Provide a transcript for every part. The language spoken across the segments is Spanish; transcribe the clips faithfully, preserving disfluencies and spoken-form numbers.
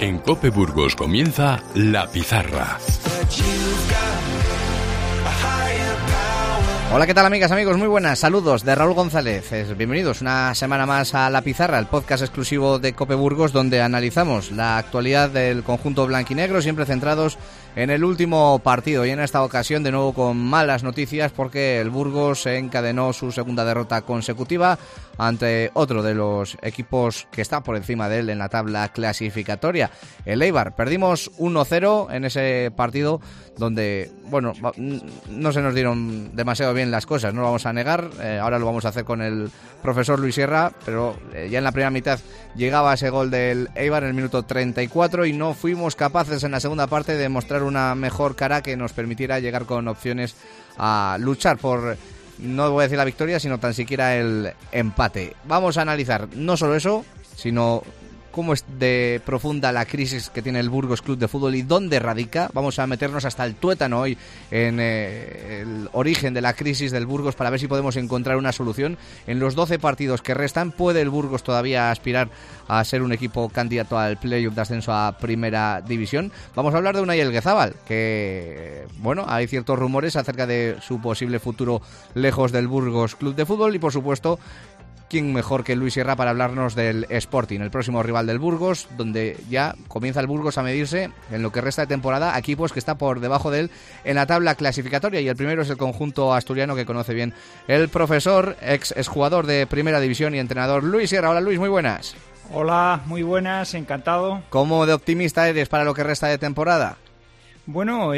En COPE Burgos comienza La Pizarra. Hola, ¿qué tal, amigas, amigos? Muy buenas, saludos de Raúl González. Bienvenidos una semana más a La Pizarra, el podcast exclusivo de COPE Burgos, donde analizamos la actualidad del conjunto blanquinegro, siempre centrados en el último partido, y en esta ocasión de nuevo con malas noticias, porque el Burgos encadenó su segunda derrota consecutiva ante otro de los equipos que está por encima de él en la tabla clasificatoria, el Eibar. Perdimos uno cero en ese partido donde, bueno, no se nos dieron demasiado bien las cosas, no lo vamos a negar. Eh, ahora lo vamos a hacer con el profesor Luis Sierra, pero eh, ya en la primera mitad llegaba ese gol del Eibar en el minuto treinta y cuatro y no fuimos capaces en la segunda parte de mostrar una mejor cara que nos permitiera llegar con opciones a luchar por, no voy a decir la victoria, sino tan siquiera el empate. Vamos a analizar no solo eso, sino cómo es de profunda la crisis que tiene el Burgos Club de Fútbol y dónde radica. Vamos a meternos hasta el tuétano hoy en eh, el origen de la crisis del Burgos para ver si podemos encontrar una solución. En los doce partidos que restan, ¿puede el Burgos todavía aspirar a ser un equipo candidato al playoff de ascenso a Primera División? Vamos a hablar de Unai Elguezábal, que, bueno, hay ciertos rumores acerca de su posible futuro lejos del Burgos Club de Fútbol y, por supuesto, ¿quién mejor que Luis Sierra para hablarnos del Sporting, el próximo rival del Burgos, donde ya comienza el Burgos a medirse en lo que resta de temporada a equipos que está por debajo de él en la tabla clasificatoria? Y el primero es el conjunto asturiano, que conoce bien el profesor, ex exjugador de Primera División y entrenador, Luis Sierra. Hola, Luis, muy buenas. Hola, muy buenas, encantado. ¿Cómo de optimista eres para lo que resta de temporada? Bueno,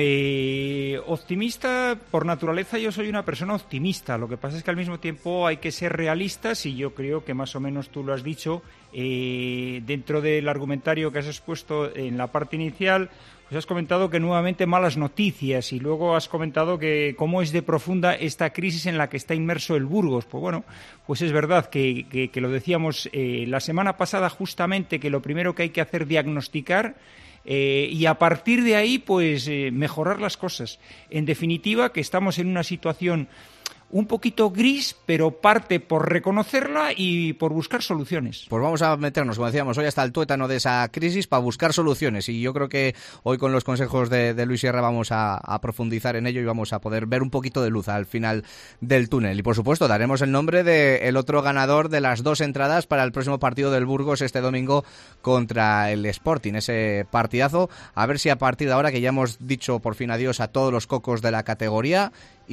eh, optimista por naturaleza, yo soy una persona optimista. Lo que pasa es que al mismo tiempo hay que ser realistas y yo creo que más o menos tú lo has dicho. Eh, dentro del argumentario que has expuesto en la parte inicial, pues has comentado que nuevamente malas noticias y luego has comentado que cómo es de profunda esta crisis en la que está inmerso el Burgos. Pues bueno, pues es verdad que, que, que lo decíamos eh, la semana pasada justamente, que lo primero que hay que hacer es diagnosticar Eh, y a partir de ahí, pues, eh, mejorar las cosas. En definitiva, que estamos en una situación un poquito gris, pero parte por reconocerla y por buscar soluciones. Pues vamos a meternos, como decíamos, hoy hasta el tuétano de esa crisis para buscar soluciones, y yo creo que hoy con los consejos de, de Luis Sierra vamos a, a profundizar en ello y vamos a poder ver un poquito de luz al final del túnel. Y por supuesto daremos el nombre del otro ganador de las dos entradas para el próximo partido del Burgos este domingo contra el Sporting, ese partidazo. A ver si a partir de ahora, que ya hemos dicho por fin adiós a todos los cocos de la categoría,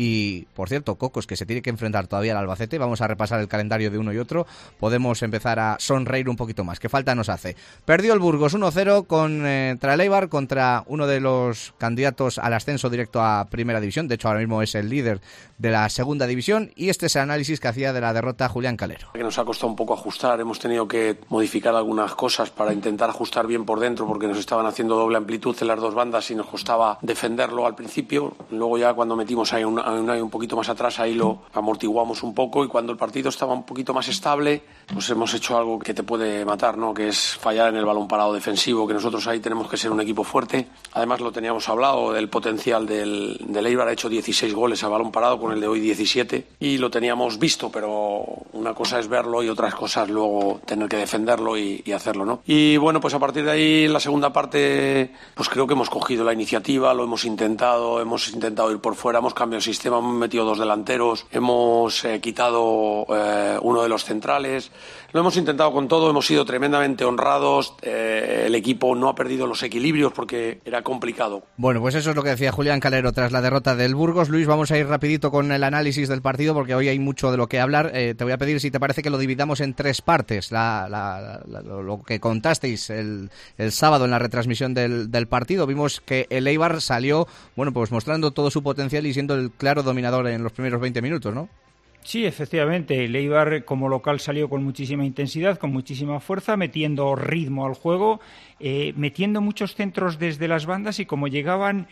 y por cierto, cocos que se tiene que enfrentar todavía al Albacete, vamos a repasar el calendario de uno y otro, podemos empezar a sonreír un poquito más, que falta nos hace. Perdió el Burgos uno cero contra el Eibar, contra uno de los candidatos al ascenso directo a Primera División, de hecho ahora mismo es el líder de la Segunda División, y este es el análisis que hacía de la derrota Julián Calero. Que nos ha costado un poco ajustar, hemos tenido que modificar algunas cosas para intentar ajustar bien por dentro, porque nos estaban haciendo doble amplitud en las dos bandas y nos costaba defenderlo al principio. Luego ya cuando metimos ahí un, un, un poquito más atrás, ahí lo amortiguamos un poco, y cuando el partido estaba un poquito más estable, pues hemos hecho algo que te puede matar, ¿no? Que es fallar en el balón parado defensivo, que nosotros ahí tenemos que ser un equipo fuerte. Además lo teníamos hablado, del potencial del, del Eibar, ha hecho dieciséis goles a balón parado, con el de hoy diecisiete, y lo teníamos visto, pero una cosa es verlo y otras cosas luego tener que defenderlo y, y hacerlo, ¿no? Y bueno, pues a partir de ahí, en la segunda parte, pues creo que hemos cogido la iniciativa, lo hemos intentado, hemos intentado ir por fuera, hemos cambiado el sistema, hemos metido dos delanteros, hemos eh, quitado eh, uno de los centrales, lo hemos intentado con todo, hemos sido tremendamente honrados, eh, el equipo no ha perdido los equilibrios porque era complicado. Bueno, pues eso es lo que decía Julián Calero tras la derrota del Burgos. Luis, vamos a ir rapidito con el análisis del partido porque hoy hay mucho de lo que hablar. Eh, te voy a pedir si te parece que lo dividamos en tres partes, la, la, la, lo que contasteis el, el sábado en la retransmisión del, del partido. Vimos que el Eibar salió, bueno, pues mostrando todo su potencial y siendo el claro dominador en los primeros veinte minutos, ¿no? Sí, efectivamente, el Eibar como local salió con muchísima intensidad, con muchísima fuerza, metiendo ritmo al juego, eh, metiendo muchos centros desde las bandas, y como llegaban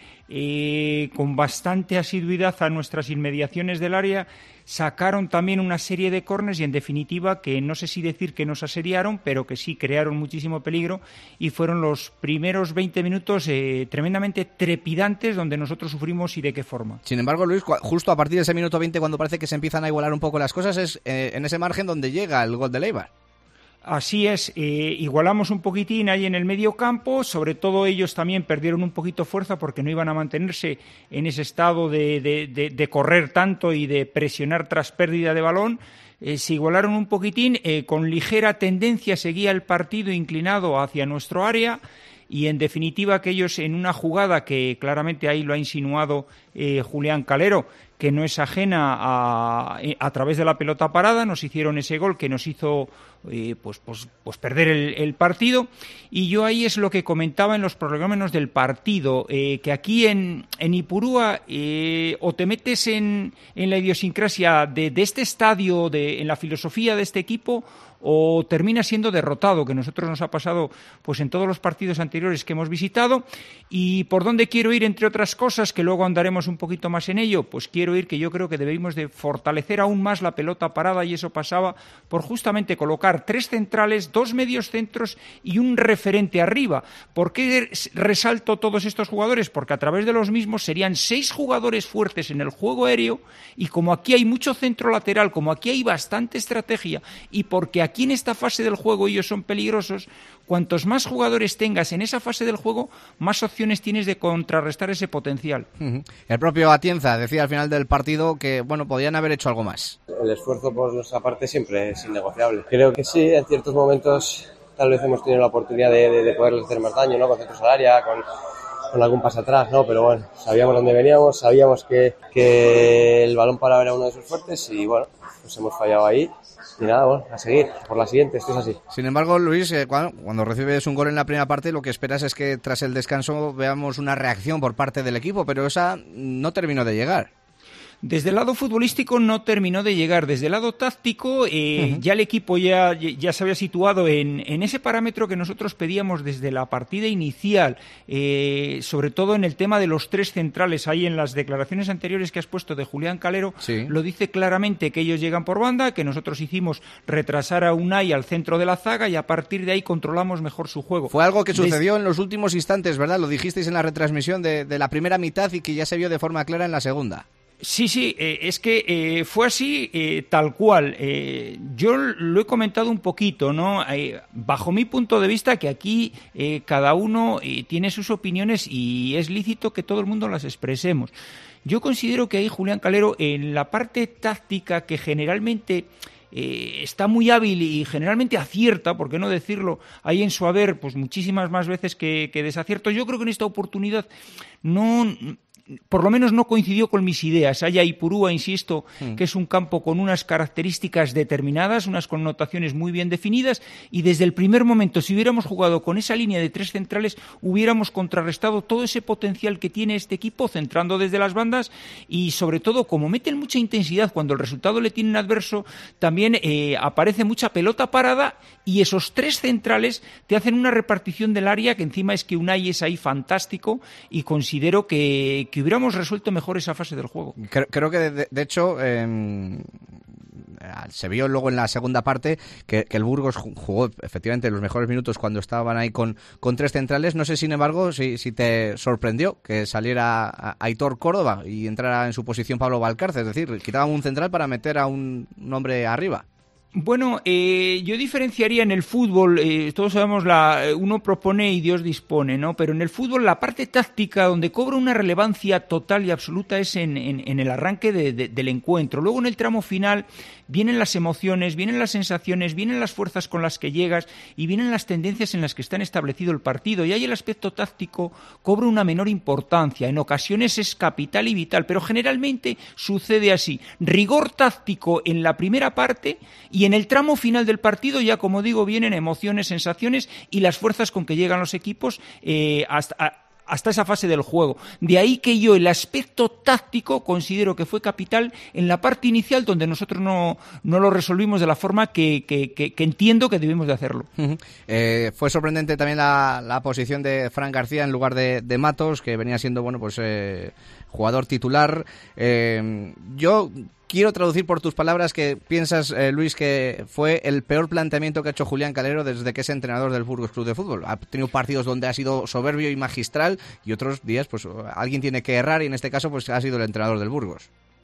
eh, con bastante asiduidad a nuestras inmediaciones del área, sacaron también una serie de córners y, en definitiva, que no sé si decir que nos asediaron, pero que sí crearon muchísimo peligro, y fueron los primeros veinte minutos eh, tremendamente trepidantes donde nosotros sufrimos y de qué forma. Sin embargo, Luis, justo a partir de ese minuto veinte, cuando parece que se empiezan a igualar un poco las cosas, es eh, en ese margen donde llega el gol del Eibar. Así es, eh, igualamos un poquitín ahí en el medio campo, sobre todo ellos también perdieron un poquito fuerza porque no iban a mantenerse en ese estado de, de, de, de correr tanto y de presionar tras pérdida de balón. Eh, se igualaron un poquitín, eh, con ligera tendencia seguía el partido inclinado hacia nuestro área. Y en definitiva que ellos en una jugada que claramente ahí lo ha insinuado eh, Julián Calero, que no es ajena a, a través de la pelota parada, nos hicieron ese gol que nos hizo eh, pues, pues, pues perder el, el partido. Y yo ahí es lo que comentaba en los prolegómenos del partido, eh, que aquí en, en Ipurúa eh, o te metes en, en la idiosincrasia de, de este estadio, de, en la filosofía de este equipo, o termina siendo derrotado, que a nosotros nos ha pasado pues en todos los partidos anteriores que hemos visitado. ¿Y por dónde quiero ir, entre otras cosas, que luego andaremos un poquito más en ello? Pues quiero ir que yo creo que debemos de fortalecer aún más la pelota parada, y eso pasaba por justamente colocar tres centrales, dos medios centros y un referente arriba. ¿Por qué resalto todos estos jugadores? Porque a través de los mismos serían seis jugadores fuertes en el juego aéreo, y como aquí hay mucho centro lateral, como aquí hay bastante estrategia, y porque aquí Aquí en esta fase del juego ellos son peligrosos, cuantos más jugadores tengas en esa fase del juego, más opciones tienes de contrarrestar ese potencial. Uh-huh. El propio Atienza decía al final del partido que, bueno, podían haber hecho algo más. El esfuerzo por nuestra parte siempre es innegociable. Creo que sí, en ciertos momentos tal vez hemos tenido la oportunidad de, de, de poderles hacer más daño, ¿no? Con centros al área, con, con algún pase atrás, ¿no? Pero bueno, sabíamos dónde veníamos, sabíamos que, que el balón parado era uno de sus fuertes y bueno, pues hemos fallado ahí. Y nada, bueno, a seguir, por la siguiente, esto es así. Sin embargo, Luis, eh, cuando, cuando recibes un gol en la primera parte, lo que esperas es que tras el descanso veamos una reacción por parte del equipo, pero esa no terminó de llegar. Desde el lado futbolístico no terminó de llegar. Desde el lado táctico, eh, uh-huh. ya el equipo ya, ya se había situado en, en ese parámetro que nosotros pedíamos desde la partida inicial, eh, sobre todo en el tema de los tres centrales. Ahí en las declaraciones anteriores que has puesto de Julián Calero, sí. lo dice claramente que ellos llegan por banda, que nosotros hicimos retrasar a Unai al centro de la zaga y a partir de ahí controlamos mejor su juego. Fue algo que sucedió Des... en los últimos instantes, ¿verdad? Lo dijisteis en la retransmisión de, de la primera mitad y que ya se vio de forma clara en la segunda. Sí, sí, eh, es que eh, fue así, eh, tal cual. Eh, yo lo he comentado un poquito, ¿no? Eh, bajo mi punto de vista, que aquí eh, cada uno eh, tiene sus opiniones y es lícito que todo el mundo las expresemos. Yo considero que ahí Julián Calero, en la parte táctica, que generalmente eh, está muy hábil y generalmente acierta, por qué no decirlo, ahí en su haber, pues muchísimas más veces que, que desacierto. Yo creo que en esta oportunidad no... por lo menos no coincidió con mis ideas. Allá Ipurúa, insisto, mm. que es un campo con unas características determinadas, unas connotaciones muy bien definidas, y desde el primer momento, si hubiéramos jugado con esa línea de tres centrales, hubiéramos contrarrestado todo ese potencial que tiene este equipo, centrando desde las bandas, y sobre todo, como meten mucha intensidad cuando el resultado le tienen adverso, también eh, aparece mucha pelota parada, y esos tres centrales te hacen una repartición del área, que encima es que Unai es ahí fantástico, y considero que que hubiéramos resuelto mejor esa fase del juego. Creo, creo que, de, de hecho, eh, se vio luego en la segunda parte que, que el Burgos jugó efectivamente los mejores minutos cuando estaban ahí con, con tres centrales. No sé, sin embargo, si, si te sorprendió que saliera Aitor Córdoba y entrara en su posición Pablo Valcárcel, es decir, quitaban un central para meter a un, un hombre arriba. Bueno, eh, yo diferenciaría en el fútbol, eh, todos sabemos, la uno propone y Dios dispone, ¿no? Pero en el fútbol la parte táctica donde cobra una relevancia total y absoluta es en, en, en el arranque de, de, del encuentro. Luego en el tramo final vienen las emociones, vienen las sensaciones, vienen las fuerzas con las que llegas y vienen las tendencias en las que está establecido el partido. Y ahí el aspecto táctico cobra una menor importancia. En ocasiones es capital y vital, pero generalmente sucede así. Rigor táctico en la primera parte y en el tramo final del partido ya, como digo, vienen emociones, sensaciones y las fuerzas con que llegan los equipos eh, hasta... A, hasta esa fase del juego. De ahí que yo el aspecto táctico considero que fue capital en la parte inicial, donde nosotros no, no lo resolvimos de la forma que, que, que, que entiendo que debemos de hacerlo. Uh-huh. Eh, fue sorprendente también la, la posición de Fran García en lugar de, de Matos, que venía siendo bueno pues eh, jugador titular. Eh, yo quiero traducir por tus palabras que piensas, eh, Luis, que fue el peor planteamiento que ha hecho Julián Calero desde que es entrenador del Burgos Club de Fútbol. Ha tenido partidos donde ha sido soberbio y magistral y otros días pues alguien tiene que errar y en este caso pues ha sido el entrenador del Burgos.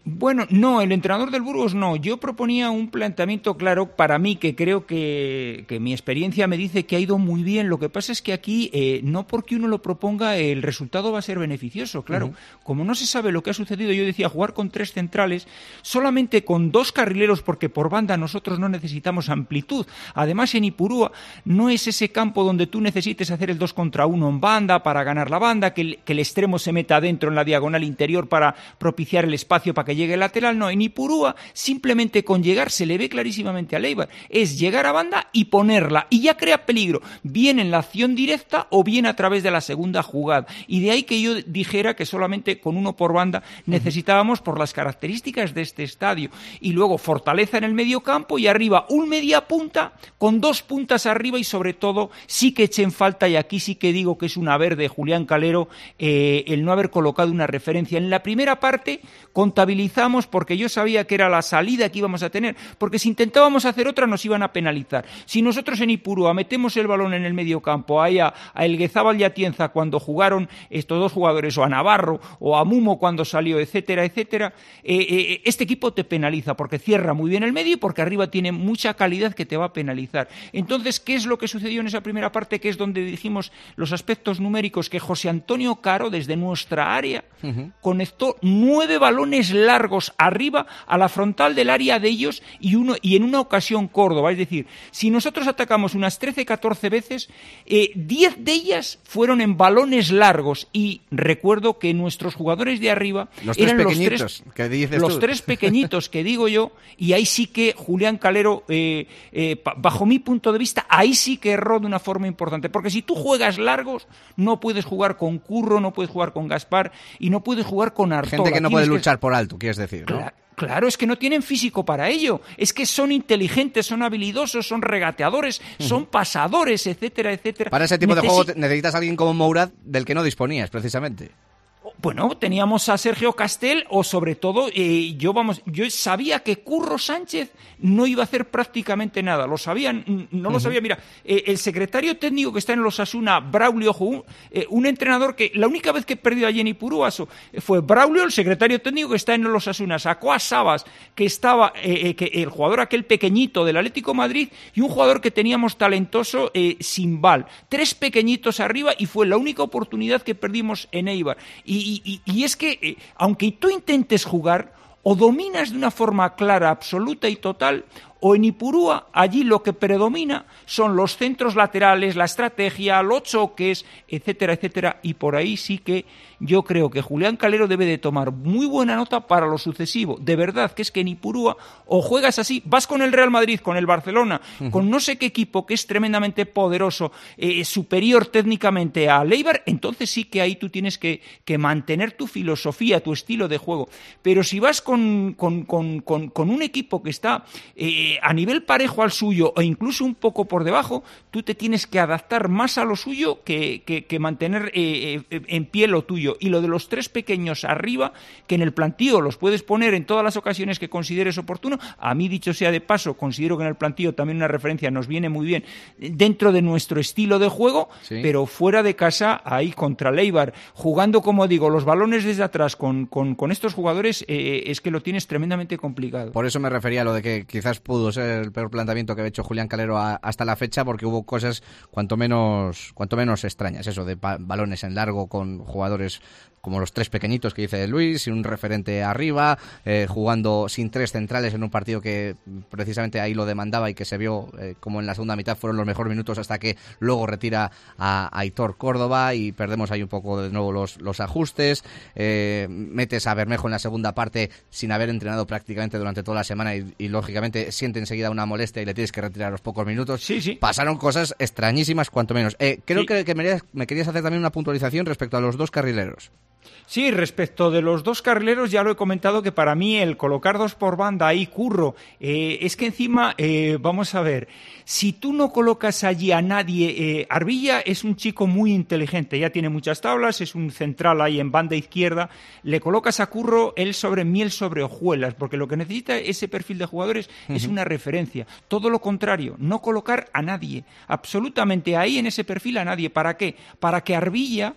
Bueno, no, el entrenador del Burgos no. Yo proponía un planteamiento claro para mí, que creo que, que mi experiencia me dice que ha ido muy bien. Lo que pasa es que aquí, eh, no porque uno lo proponga, el resultado va a ser beneficioso, claro. Uh-huh. Como no se sabe lo que ha sucedido, yo decía jugar con tres centrales, solamente con dos carrileros, porque por banda nosotros no necesitamos amplitud. Además, en Ipurúa no es ese campo donde tú necesites hacer el dos contra uno en banda para ganar la banda, que el, que el extremo se meta adentro en la diagonal interior para propiciar el espacio para que llegue el lateral. No, en Ipurúa simplemente con llegar, se le ve clarísimamente a Eibar, es llegar a banda y ponerla, y ya crea peligro, bien en la acción directa o bien a través de la segunda jugada, y de ahí que yo dijera que solamente con uno por banda necesitábamos por las características de este estadio, y luego fortaleza en el medio campo y arriba un media punta con dos puntas arriba, y sobre todo sí que echen falta, y aquí sí que digo que es una verde Julián Calero, eh, el no haber colocado una referencia. En la primera parte contabilizamos porque yo sabía que era la salida que íbamos a tener, porque si intentábamos hacer otra nos iban a penalizar. Si nosotros en Ipurúa metemos el balón en el medio campo, ahí a, a Elguezábal y Atienza cuando jugaron estos dos jugadores, o a Navarro o a Mumo cuando salió, etcétera, etcétera, eh, eh, este equipo te penaliza porque cierra muy bien el medio y porque arriba tiene mucha calidad que te va a penalizar. Entonces, ¿qué es lo que sucedió en esa primera parte? Que es donde dijimos los aspectos numéricos, que José Antonio Caro desde nuestra área uh-huh. conectó nueve balones largos arriba a la frontal del área de ellos, y uno y en una ocasión Córdoba. Es decir, si nosotros atacamos unas trece, catorce veces, eh, diez de ellas fueron en balones largos, y recuerdo que nuestros jugadores de arriba los tres eran pequeñitos, los tres, que dices los tú. tres pequeñitos que digo yo, y ahí sí que Julián Calero, eh, eh, bajo mi punto de vista, ahí sí que erró de una forma importante, porque si tú juegas largos, no puedes jugar con Curro, no puedes jugar con Gaspar y no puedes jugar con Artola. Gente que no puede Tienes luchar que... por alto, quieres decir, ¿no? Claro. Claro, es que no tienen físico para ello, es que son inteligentes, son habilidosos, son regateadores, uh-huh. son pasadores, etcétera, etcétera. Para ese tipo Necesi- de juego necesitas a alguien como Mourad, del que no disponías, precisamente. Bueno, teníamos a Sergio Castel, o sobre todo, eh, yo vamos, yo sabía que Curro Sánchez no iba a hacer prácticamente nada, lo sabían, no lo uh-huh. sabía. Mira, eh, el secretario técnico que está en los Osasuna, Braulio, un, eh, un entrenador que la única vez que perdió a Jenny Ipurúa fue Braulio, el secretario técnico que está en los Osasuna, sacó a Sabas, que estaba, eh, eh, que el jugador aquel pequeñito del Atlético de Madrid, y un jugador que teníamos talentoso, eh, Simbal, tres pequeñitos arriba, y fue la única oportunidad que perdimos en Eibar. Y Y, y, y es que, eh, aunque tú intentes jugar, o dominas de una forma clara, absoluta y total, o en Ipurúa, allí lo que predomina son los centros laterales, la estrategia, los choques, etcétera, etcétera, y por ahí sí que yo creo que Julián Calero debe de tomar muy buena nota para lo sucesivo. De verdad, que es que en Ipurúa o juegas así, vas con el Real Madrid, con el Barcelona, uh-huh. con no sé qué equipo que es tremendamente poderoso, eh, superior técnicamente a Eibar, entonces sí que ahí tú tienes que, que mantener tu filosofía, tu estilo de juego. Pero si vas con, con, con, con, con un equipo que está eh, a nivel parejo al suyo, o incluso un poco por debajo, tú te tienes que adaptar más a lo suyo que, que, que mantener eh, eh, en pie lo tuyo. Y lo de los tres pequeños arriba, que en el plantío los puedes poner en todas las ocasiones que consideres oportuno. A mí, dicho sea de paso, considero que en el plantío también una referencia nos viene muy bien dentro de nuestro estilo de juego, sí. Pero fuera de casa, ahí contra el Eibar, jugando, como digo, los balones desde atrás con, con, con estos jugadores, eh, es que lo tienes tremendamente complicado. Por eso me refería a lo de que quizás pudo ser el peor planteamiento que ha hecho Julián Calero a, hasta la fecha, porque hubo cosas cuanto menos, cuanto menos extrañas, eso de pa- balones en largo con jugadores como los tres pequeñitos que dice Luis, y un referente arriba, eh, jugando sin tres centrales en un partido que precisamente ahí lo demandaba, y que se vio eh, como en la segunda mitad fueron los mejores minutos, hasta que luego retira a, a Aitor Córdoba y perdemos ahí un poco de nuevo los, los ajustes. Eh, metes a Bermejo en la segunda parte sin haber entrenado prácticamente durante toda la semana, y, y lógicamente siente enseguida una molestia y le tienes que retirar a los pocos minutos. Sí, sí. Pasaron cosas extrañísimas, cuanto menos. Eh, creo sí. que, que me, me querías hacer también una puntualización respecto a los dos carrileros. Sí, respecto de los dos carrileros, ya lo he comentado, que para mí el colocar dos por banda ahí, Curro, eh, es que encima, eh, vamos a ver, si tú no colocas allí a nadie, eh, Arbilla es un chico muy inteligente, ya tiene muchas tablas, es un central ahí en banda izquierda, le colocas a Curro, él sobre miel sobre hojuelas, porque lo que necesita ese perfil de jugadores uh-huh. es una referencia. Todo lo contrario, no colocar a nadie, absolutamente ahí en ese perfil a nadie. ¿Para qué? Para que Arbilla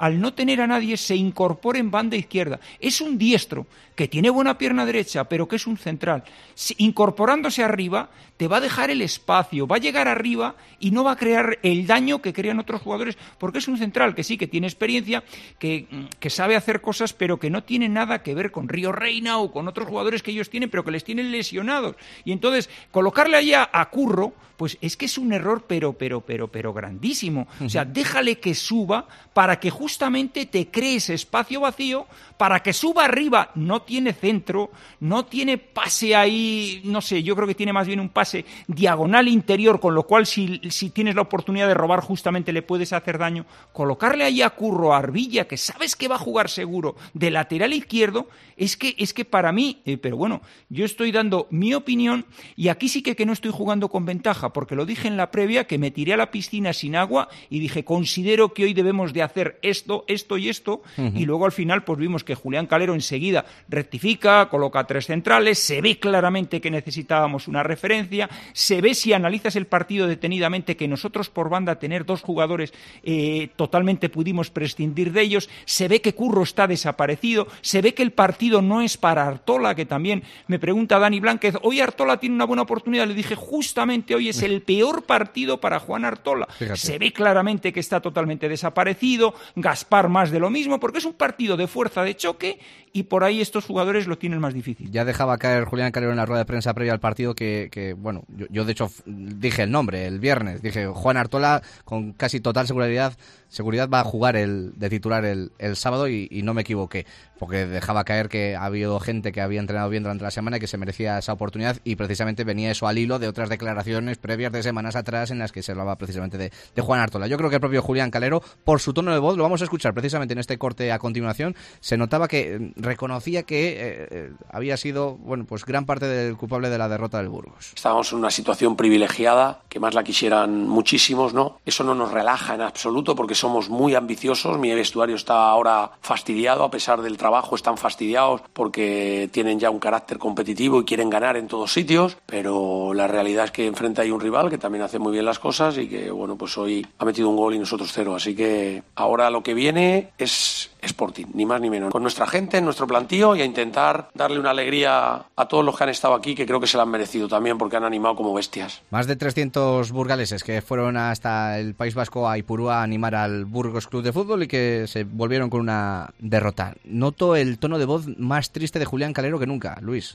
al no tener a nadie, se incorpore en banda izquierda. Es un diestro que tiene buena pierna derecha, pero que es un central. Si, incorporándose arriba, te va a dejar el espacio, va a llegar arriba y no va a crear el daño que crean otros jugadores, porque es un central que sí, que tiene experiencia, que, que sabe hacer cosas, pero que no tiene nada que ver con Río Reina o con otros jugadores que ellos tienen, pero que les tienen lesionados. Y entonces, colocarle allá a Curro, pues es que es un error, pero, pero, pero, pero grandísimo. O sea, déjale que suba para que justamente te cree ese espacio vacío, para que suba arriba. No tiene centro, no tiene pase ahí, no sé, yo creo que tiene más bien un pase diagonal interior, con lo cual si, si tienes la oportunidad de robar justamente le puedes hacer daño. Colocarle ahí a Curro, a Arbilla, que sabes que va a jugar seguro, de lateral izquierdo, es que, es que para mí, eh, pero bueno, yo estoy dando mi opinión y aquí sí que, que no estoy jugando con ventaja, porque lo dije en la previa, que me tiré a la piscina sin agua y dije, considero que hoy debemos de hacer esto, esto y esto, uh-huh. Y luego al final pues vimos que Julián Calero enseguida rectifica, coloca tres centrales, se ve claramente que necesitábamos una referencia, se ve, si analizas el partido detenidamente, que nosotros por banda tener dos jugadores eh, totalmente pudimos prescindir de ellos, se ve que Curro está desaparecido, se ve que el partido no es para Artola, que también me pregunta Dani Blánquez, hoy Artola tiene una buena oportunidad, le dije justamente hoy es el peor partido para Juan Artola. Fíjate. Se ve claramente que está totalmente desaparecido, Gaspar más de lo mismo, porque es un partido de fuerza, de choque, y por ahí estos jugadores lo tienen más difícil. Ya dejaba caer Julián Calero en la rueda de prensa previa al partido que, que bueno, yo, yo de hecho dije el nombre el viernes, dije Juan Artola con casi total seguridad seguridad va a jugar el de titular el, el sábado y, y no me equivoqué, porque dejaba caer que ha habido gente que había entrenado bien durante la semana y que se merecía esa oportunidad, y precisamente venía eso al hilo de otras declaraciones previas de semanas atrás en las que se hablaba precisamente de, de Juan Artola. Yo creo que el propio Julián Calero, por su tono de voz, lo vamos a escuchar precisamente en este corte a continuación, se notaba que reconocía que eh, había sido, bueno, pues gran parte del culpable de la derrota del Burgos. Estábamos en una situación privilegiada, que más la quisieran muchísimos, ¿no? Eso no nos relaja en absoluto, porque somos muy ambiciosos. Mi vestuario está ahora fastidiado, a pesar del trabajo están fastidiados porque tienen ya un carácter competitivo y quieren ganar en todos sitios, pero la realidad es que enfrente hay un rival que también hace muy bien las cosas y que, bueno, pues hoy ha metido un gol y nosotros cero, así que ahora lo que viene es Sporting, ni más ni menos, con nuestra gente, en nuestro plantío, y a intentar darle una alegría a todos los que han estado aquí, que creo que se la han merecido también, porque han animado como bestias. Más de trescientos burgaleses que fueron hasta el País Vasco, a Ipurúa, a animar al Burgos Club de Fútbol y que se volvieron con una derrota. Noto el tono de voz más triste de Julián Calero que nunca, Luis.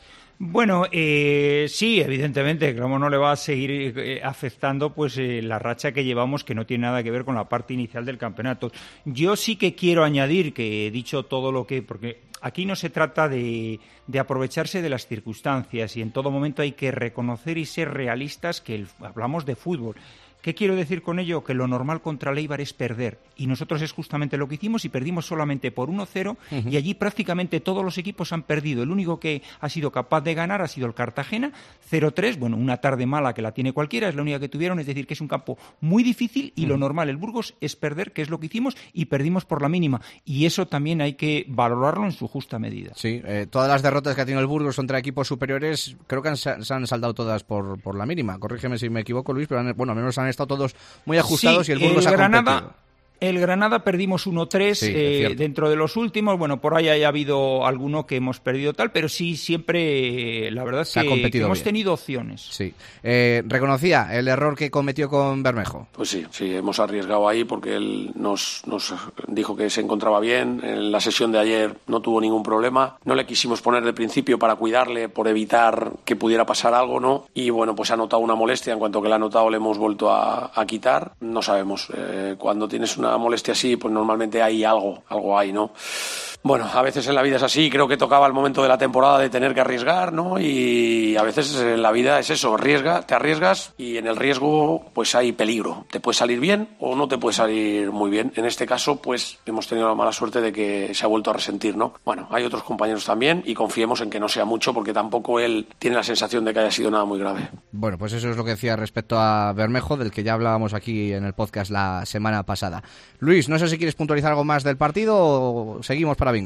Bueno, eh, sí, evidentemente, como no le va a seguir eh, afectando pues eh, la racha que llevamos, que no tiene nada que ver con la parte inicial del campeonato. Yo sí que quiero añadir que he dicho todo lo que... porque aquí no se trata de, de aprovecharse de las circunstancias y en todo momento hay que reconocer y ser realistas que el, hablamos de fútbol. ¿Qué quiero decir con ello? Que lo normal contra el Eibar es perder. Y nosotros es justamente lo que hicimos y perdimos solamente por uno cero. Uh-huh. Y allí prácticamente todos los equipos han perdido. El único que ha sido capaz de ganar ha sido el Cartagena, cero tres. Bueno, una tarde mala que la tiene cualquiera, es la única que tuvieron. Es decir, que es un campo muy difícil y uh-huh. lo normal, el Burgos, es perder, que es lo que hicimos, y perdimos por la mínima. Y eso también hay que valorarlo en su justa medida. Sí, eh, todas las derrotas que ha tenido el Burgos contra equipos superiores creo que han, se han saldado todas por, por la mínima. Corrígeme si me equivoco, Luis, pero han, bueno, al menos han estado todos muy ajustados, sí, y el Burgos el ha Granada, competido. El Granada perdimos uno tres sí, eh, dentro de los últimos. Bueno, por ahí haya habido alguno que hemos perdido tal, pero sí, siempre, eh, la verdad es que, que hemos bien. tenido opciones. Sí. Eh, ¿Reconocía el error que cometió con Bermejo? Pues sí, sí, hemos arriesgado ahí porque él nos, nos dijo que se encontraba bien. En la sesión de ayer no tuvo ningún problema. No le quisimos poner de principio para cuidarle, por evitar que pudiera pasar algo, ¿no? Y bueno, pues ha notado una molestia. En cuanto que la ha notado, le hemos vuelto a, a quitar. No sabemos. Eh, cuando tienes una molestia así, pues normalmente hay algo, algo hay, ¿no? Bueno, a veces en la vida es así, creo que tocaba el momento de la temporada de tener que arriesgar, ¿no? Y a veces en la vida es eso, arriesga, te arriesgas y en el riesgo pues hay peligro. Te puede salir bien o no te puede salir muy bien. En este caso, pues hemos tenido la mala suerte de que se ha vuelto a resentir, ¿no? Bueno, hay otros compañeros también y confiemos en que no sea mucho, porque tampoco él tiene la sensación de que haya sido nada muy grave. Bueno, pues eso es lo que decía respecto a Bermejo, del que ya hablábamos aquí en el podcast la semana pasada. Luis, no sé si quieres puntualizar algo más del partido o seguimos para bingo.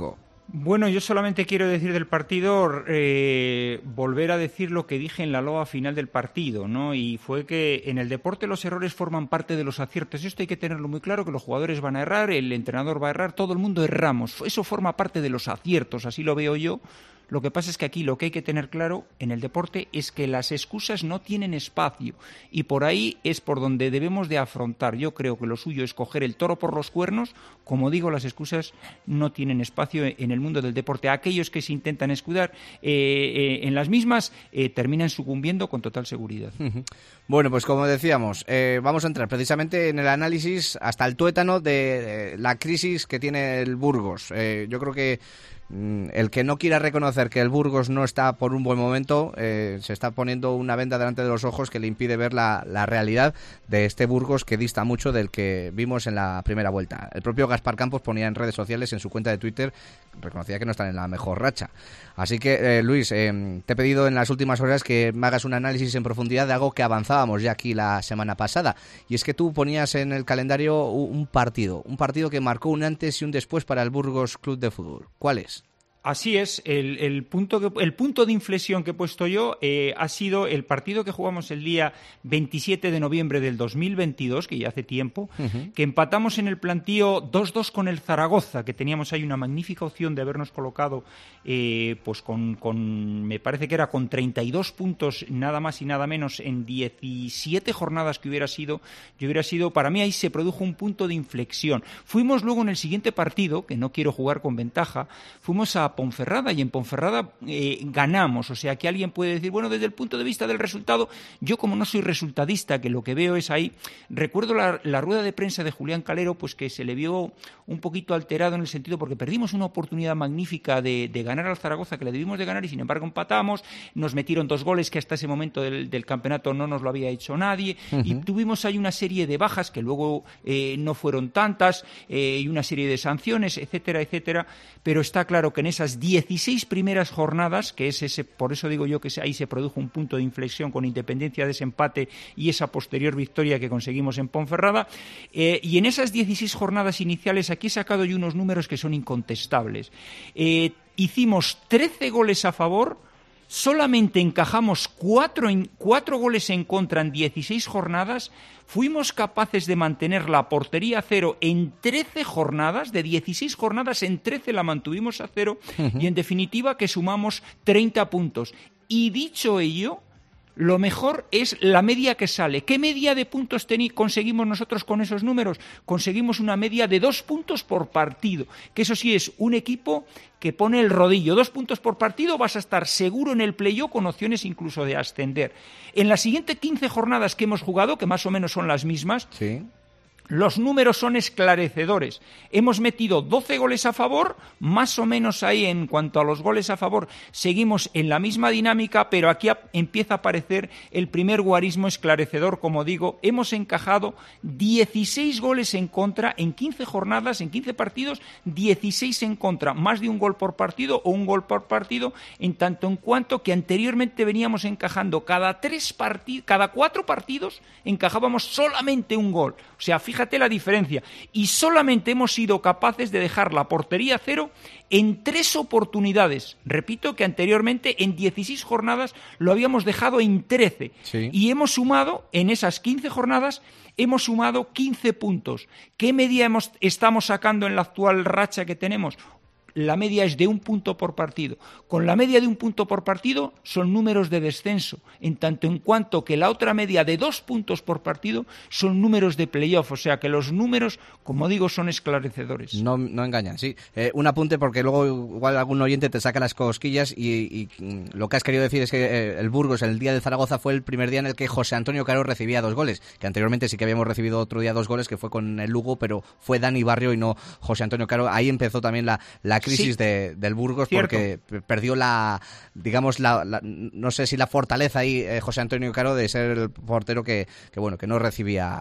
Bueno, yo solamente quiero decir del partido, eh, volver a decir lo que dije en la loa final del partido, ¿no? Y fue que en el deporte los errores forman parte de los aciertos. Esto hay que tenerlo muy claro, que los jugadores van a errar, el entrenador va a errar, todo el mundo erramos. Eso forma parte de los aciertos, así lo veo yo. Lo que pasa es que aquí lo que hay que tener claro en el deporte es que las excusas no tienen espacio y por ahí es por donde debemos de afrontar. Yo creo que lo suyo es coger el toro por los cuernos. Como digo, las excusas no tienen espacio en el mundo del deporte. Aquellos que se intentan escudar eh, eh, en las mismas eh, terminan sucumbiendo con total seguridad. Bueno, pues como decíamos, eh, vamos a entrar precisamente en el análisis hasta el tuétano de eh, la crisis que tiene el Burgos. Eh, yo creo que el que no quiera reconocer que el Burgos no está por un buen momento eh, se está poniendo una venda delante de los ojos que le impide ver la, la realidad de este Burgos que dista mucho del que vimos en la primera vuelta. El propio Gaspar Campos ponía en redes sociales, en su cuenta de Twitter, reconocía que no están en la mejor racha. Así que, eh, Luis, eh, te he pedido en las últimas horas que me hagas un análisis en profundidad de algo que avanzábamos ya aquí la semana pasada, y es que tú ponías en el calendario un partido, un partido que marcó un antes y un después para el Burgos Club de Fútbol. ¿Cuál es? Así es, el, el, punto que, el punto de inflexión que he puesto yo eh, ha sido el partido que jugamos el día veintisiete de noviembre del dos mil veintidós, que ya hace tiempo, uh-huh. que empatamos en el plantío dos dos con el Zaragoza, que teníamos ahí una magnífica opción de habernos colocado, eh, pues con, con, me parece que era con treinta y dos puntos, nada más y nada menos, en diecisiete jornadas que hubiera sido, yo hubiera sido, para mí ahí se produjo un punto de inflexión. Fuimos luego en el siguiente partido, que no quiero jugar con ventaja, fuimos a Ponferrada y en Ponferrada eh, ganamos, o sea que alguien puede decir, bueno, desde el punto de vista del resultado, yo como no soy resultadista, que lo que veo es ahí, recuerdo la, la rueda de prensa de Julián Calero, pues que se le vio un poquito alterado en el sentido porque perdimos una oportunidad magnífica de, de ganar al Zaragoza, que le debimos de ganar y sin embargo empatamos, nos metieron dos goles que hasta ese momento del, del campeonato no nos lo había hecho nadie, uh-huh. y tuvimos ahí una serie de bajas que luego eh, no fueron tantas, eh, y una serie de sanciones, etcétera, etcétera, pero está claro que en esas dieciséis primeras jornadas, que es ese, por eso digo yo que ahí se produjo un punto de inflexión con independencia de ese empate y esa posterior victoria que conseguimos en Ponferrada, eh, y en esas dieciséis jornadas iniciales aquí he sacado yo unos números que son incontestables. Eh, hicimos trece goles a favor, solamente encajamos cuatro, en, cuatro goles en contra en dieciséis jornadas, fuimos capaces de mantener la portería a cero en trece jornadas, de dieciséis jornadas en trece la mantuvimos a cero, uh-huh. y en definitiva que sumamos treinta puntos. Y dicho ello, lo mejor es la media que sale. ¿Qué media de puntos teni- conseguimos nosotros con esos números? Conseguimos una media de dos puntos por partido, que eso sí es un equipo que pone el rodillo. Dos puntos por partido, vas a estar seguro en el playoff con opciones incluso de ascender. En las siguientes quince jornadas que hemos jugado, que más o menos son las mismas, sí. Los números son esclarecedores. Hemos metido doce goles a favor, más o menos ahí en cuanto a los goles a favor seguimos en la misma dinámica, pero aquí a- empieza a aparecer el primer guarismo esclarecedor, como digo. Hemos encajado dieciséis goles en contra en quince jornadas, en quince partidos, dieciséis en contra, más de un gol por partido o un gol por partido, en tanto en cuanto que anteriormente veníamos encajando cada tres partidos, cada cuatro partidos encajábamos solamente un gol. O sea, fíjate Fíjate la diferencia. Y solamente hemos sido capaces de dejar la portería a cero en tres oportunidades. Repito que anteriormente en dieciséis jornadas lo habíamos dejado en trece. Sí. Y hemos sumado, en esas quince jornadas, hemos sumado quince puntos. ¿Qué media hemos, estamos sacando en la actual racha que tenemos? La media es de un punto por partido. Con la media de un punto por partido son números de descenso, en tanto en cuanto que la otra media de dos puntos por partido son números de playoff. O sea que los números, como digo, son esclarecedores. No, no engañan, sí. Eh, un apunte porque luego igual algún oyente te saca las cosquillas y, y lo que has querido decir es que eh, el Burgos, el día del Zaragoza, fue el primer día en el que José Antonio Caro recibía dos goles, que anteriormente sí que habíamos recibido otro día dos goles, que fue con el Lugo, pero fue Dani Barrio y no José Antonio Caro. Ahí empezó también la, la crisis sí. de, del Burgos, cierto. Porque perdió la, digamos, la, la, no sé si la fortaleza ahí, eh, José Antonio Caro, de ser el portero que, que bueno, que no recibía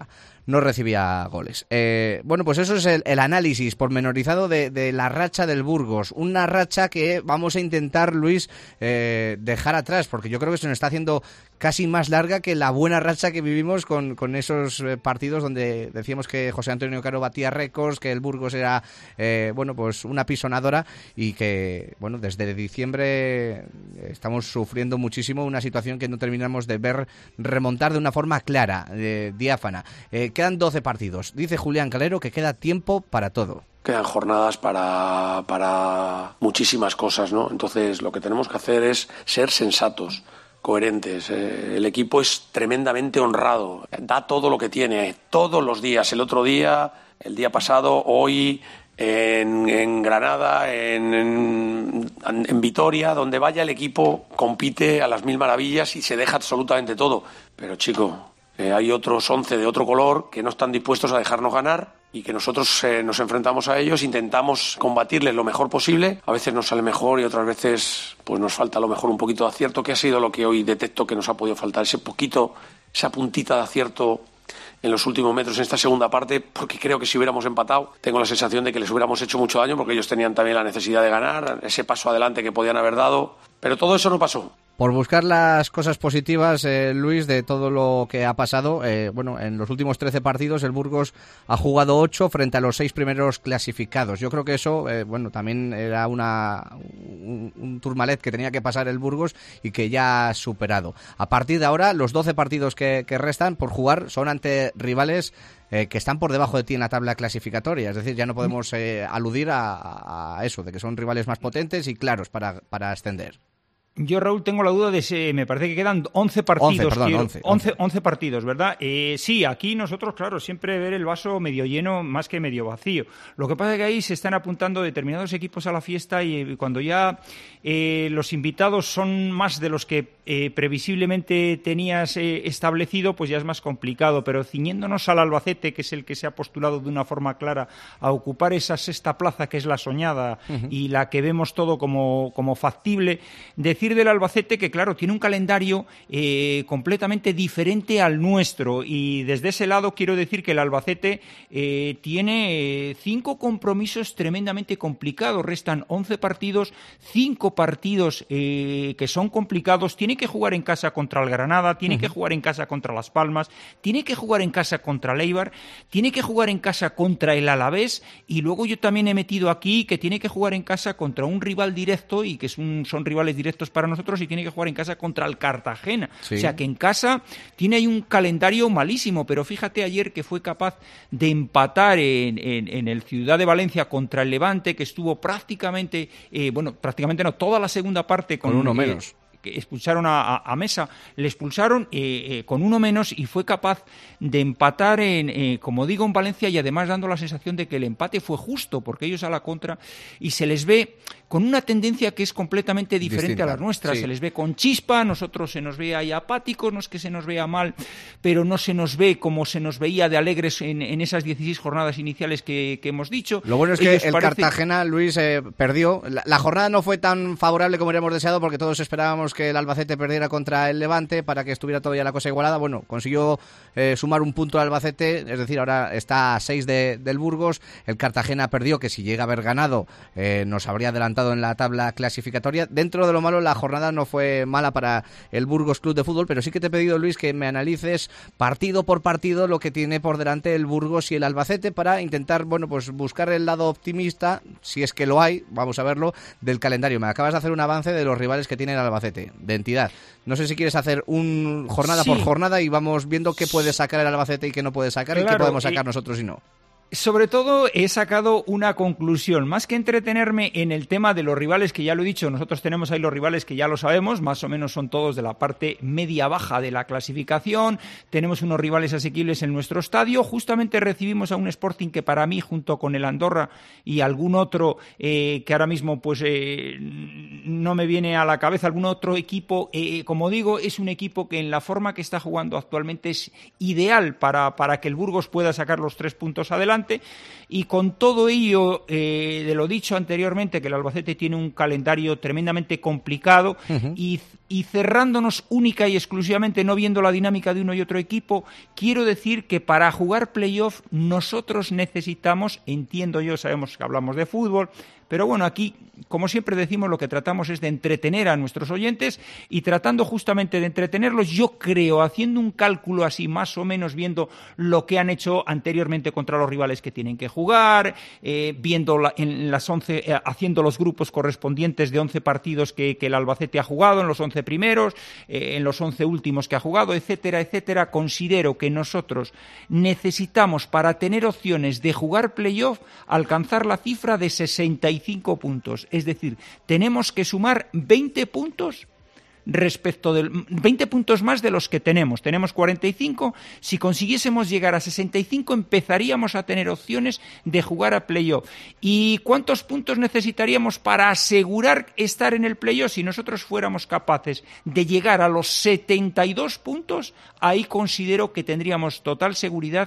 no recibía goles. Eh, bueno, pues eso es el, el análisis pormenorizado de, de la racha del Burgos. Una racha que vamos a intentar, Luis, eh, dejar atrás, porque yo creo que se nos está haciendo casi más larga que la buena racha que vivimos con, con esos eh, partidos donde decíamos que José Antonio Caro batía récords, que el Burgos era, eh, bueno, pues una pisonadora y que, bueno, desde diciembre estamos sufriendo muchísimo una situación que no terminamos de ver remontar de una forma clara, eh, diáfana. Eh, quedan doce partidos. Dice Julián Calero que queda tiempo para todo. Quedan jornadas para, para muchísimas cosas, ¿no? Entonces lo que tenemos que hacer es ser sensatos, coherentes. Eh, el equipo es tremendamente honrado, da todo lo que tiene, todos los días, el otro día, el día pasado, hoy, en, en Granada, en, en, en Vitoria, donde vaya el equipo compite a las mil maravillas y se deja absolutamente todo. Pero chico, eh, hay otros once de otro color que no están dispuestos a dejarnos ganar y que nosotros eh, nos enfrentamos a ellos, intentamos combatirles lo mejor posible, a veces nos sale mejor y otras veces pues nos falta a lo mejor un poquito de acierto, que ha sido lo que hoy detecto que nos ha podido faltar, ese poquito, esa puntita de acierto en los últimos metros en esta segunda parte, porque creo que si hubiéramos empatado, tengo la sensación de que les hubiéramos hecho mucho daño, porque ellos tenían también la necesidad de ganar, ese paso adelante que podían haber dado, pero todo eso no pasó. Por buscar las cosas positivas, eh, Luis, de todo lo que ha pasado, eh, bueno, en los últimos trece partidos el Burgos ha jugado ocho frente a los seis primeros clasificados. Yo creo que eso, eh, bueno, también era una un, un turmalet que tenía que pasar el Burgos y que ya ha superado. A partir de ahora, los doce partidos que, que restan por jugar son ante rivales Eh, que están por debajo de ti en la tabla clasificatoria, es decir, ya no podemos eh, aludir a, a eso, de que son rivales más potentes y claros para, para ascender. Yo, Raúl, tengo la duda de si me parece que quedan once partidos. once, perdón, quiero, once, once, once. once partidos, ¿verdad? Eh, sí, aquí nosotros, claro, siempre ver el vaso medio lleno más que medio vacío. Lo que pasa es que ahí se están apuntando determinados equipos a la fiesta y eh, cuando ya eh, los invitados son más de los que eh, previsiblemente tenías eh, establecido, pues ya es más complicado. Pero ciñéndonos al Albacete, que es el que se ha postulado de una forma clara a ocupar esa sexta plaza, que es la soñada uh-huh. y la que vemos todo como, como factible, decir del Albacete que, claro, tiene un calendario eh, completamente diferente al nuestro y desde ese lado quiero decir que el Albacete eh, tiene eh, cinco compromisos tremendamente complicados, restan once partidos, cinco partidos eh, que son complicados, tiene que jugar en casa contra el Granada, tiene uh-huh. que jugar en casa contra Las Palmas, tiene que jugar en casa contra el Eibar, tiene que jugar en casa contra el Alavés y luego yo también he metido aquí que tiene que jugar en casa contra un rival directo y que es un, son rivales directos para nosotros y tiene que jugar en casa contra el Cartagena. Sí. O sea que en casa tiene ahí un calendario malísimo, pero fíjate ayer que fue capaz de empatar en, en, en el Ciudad de Valencia contra el Levante, que estuvo prácticamente, eh, bueno, prácticamente no, toda la segunda parte con, con uno eh, menos. Que expulsaron a, a, a Mesa, le expulsaron eh, eh, con uno menos y fue capaz de empatar, en, eh, como digo, en Valencia y además dando la sensación de que el empate fue justo porque ellos a la contra y se les ve con una tendencia que es completamente diferente Distinta. a la nuestra, sí. se les ve con chispa, a nosotros se nos ve ahí apáticos, no es que se nos vea mal, pero no se nos ve como se nos veía de alegres en, en esas dieciséis jornadas iniciales que, que hemos dicho. Lo bueno es que ellos el parece... Cartagena, Luis, eh, perdió, la, la jornada no fue tan favorable como hubiéramos deseado porque todos esperábamos que el Albacete perdiera contra el Levante para que estuviera todavía la cosa igualada. Bueno, consiguió eh, sumar un punto al Albacete, es decir, ahora está a seis de, del Burgos. El Cartagena perdió, que si llega a haber ganado eh, nos habría adelantado en la tabla clasificatoria. Dentro de lo malo, la jornada no fue mala para el Burgos Club de Fútbol, pero sí que te he pedido, Luis, que me analices partido por partido lo que tiene por delante el Burgos y el Albacete para intentar, bueno, pues buscar el lado optimista, si es que lo hay, vamos a verlo, del calendario. Me acabas de hacer un avance de los rivales que tiene el Albacete, de entidad. No sé si quieres hacer un jornada sí. por jornada y vamos viendo qué puede sacar el Albacete y qué no puede sacar claro, y qué podemos sacar y... nosotros y no. Sobre todo he sacado una conclusión, más que entretenerme en el tema de los rivales, que ya lo he dicho, nosotros tenemos ahí los rivales que ya lo sabemos, más o menos son todos de la parte media-baja de la clasificación, tenemos unos rivales asequibles en nuestro estadio, justamente recibimos a un Sporting que para mí, junto con el Andorra y algún otro eh, que ahora mismo pues eh, no me viene a la cabeza, algún otro equipo, eh, como digo, es un equipo que en la forma que está jugando actualmente es ideal para, para que el Burgos pueda sacar los tres puntos adelante. Y con todo ello, eh, de lo dicho anteriormente, que el Albacete tiene un calendario tremendamente complicado uh-huh. y y cerrándonos única y exclusivamente, no viendo la dinámica de uno y otro equipo, quiero decir que para jugar playoff nosotros necesitamos, entiendo yo, sabemos que hablamos de fútbol, pero bueno, aquí, como siempre decimos, lo que tratamos es de entretener a nuestros oyentes y tratando justamente de entretenerlos, yo creo, haciendo un cálculo así más o menos, viendo lo que han hecho anteriormente contra los rivales que tienen que jugar, eh, viendo la, en las once, eh, haciendo los grupos correspondientes de once partidos que, que el Albacete ha jugado, en los once primeros, eh, en los once últimos que ha jugado, etcétera, etcétera, considero que nosotros necesitamos, para tener opciones de jugar playoff, alcanzar la cifra de sesenta y cinco puntos. Es decir, tenemos que sumar veinte puntos respecto del veinte puntos más de los que tenemos. Tenemos cuarenta y cinco. Si consiguiésemos llegar a sesenta y cinco, empezaríamos a tener opciones de jugar a playoff. ¿Y cuántos puntos necesitaríamos para asegurar estar en el playoff? Si nosotros fuéramos capaces de llegar a los setenta y dos puntos, ahí considero que tendríamos total seguridad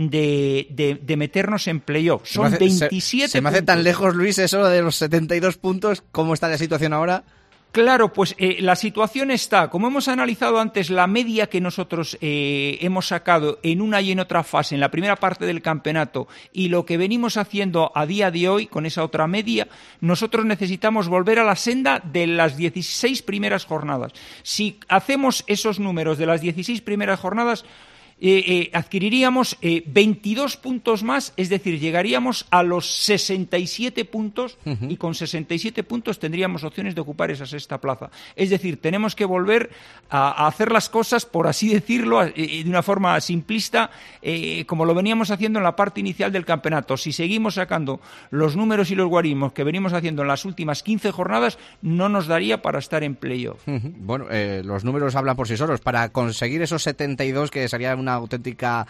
de, de, de meternos en playoff. Son hace, veintisiete se, se me hace puntos. tan lejos, Luis, eso de los setenta y dos puntos. ¿Cómo está la situación ahora? Claro, pues eh, la situación está, como hemos analizado antes, la media que nosotros eh, hemos sacado en una y en otra fase, en la primera parte del campeonato, y lo que venimos haciendo a día de hoy con esa otra media, nosotros necesitamos volver a la senda de las dieciséis primeras jornadas. Si hacemos esos números de las dieciséis primeras jornadas, Eh, eh, adquiriríamos eh, veintidós puntos más, es decir, llegaríamos a los sesenta y siete puntos uh-huh. y con sesenta y siete puntos tendríamos opciones de ocupar esa sexta plaza. Es decir, tenemos que volver a, a hacer las cosas, por así decirlo, eh, de una forma simplista, eh, como lo veníamos haciendo en la parte inicial del campeonato. Si seguimos sacando los números y los guarismos que venimos haciendo en las últimas quince jornadas, no nos daría para estar en playoff. Uh-huh. Bueno, eh, los números hablan por sí solos. Para conseguir esos setenta y dos, que sería un una auténtica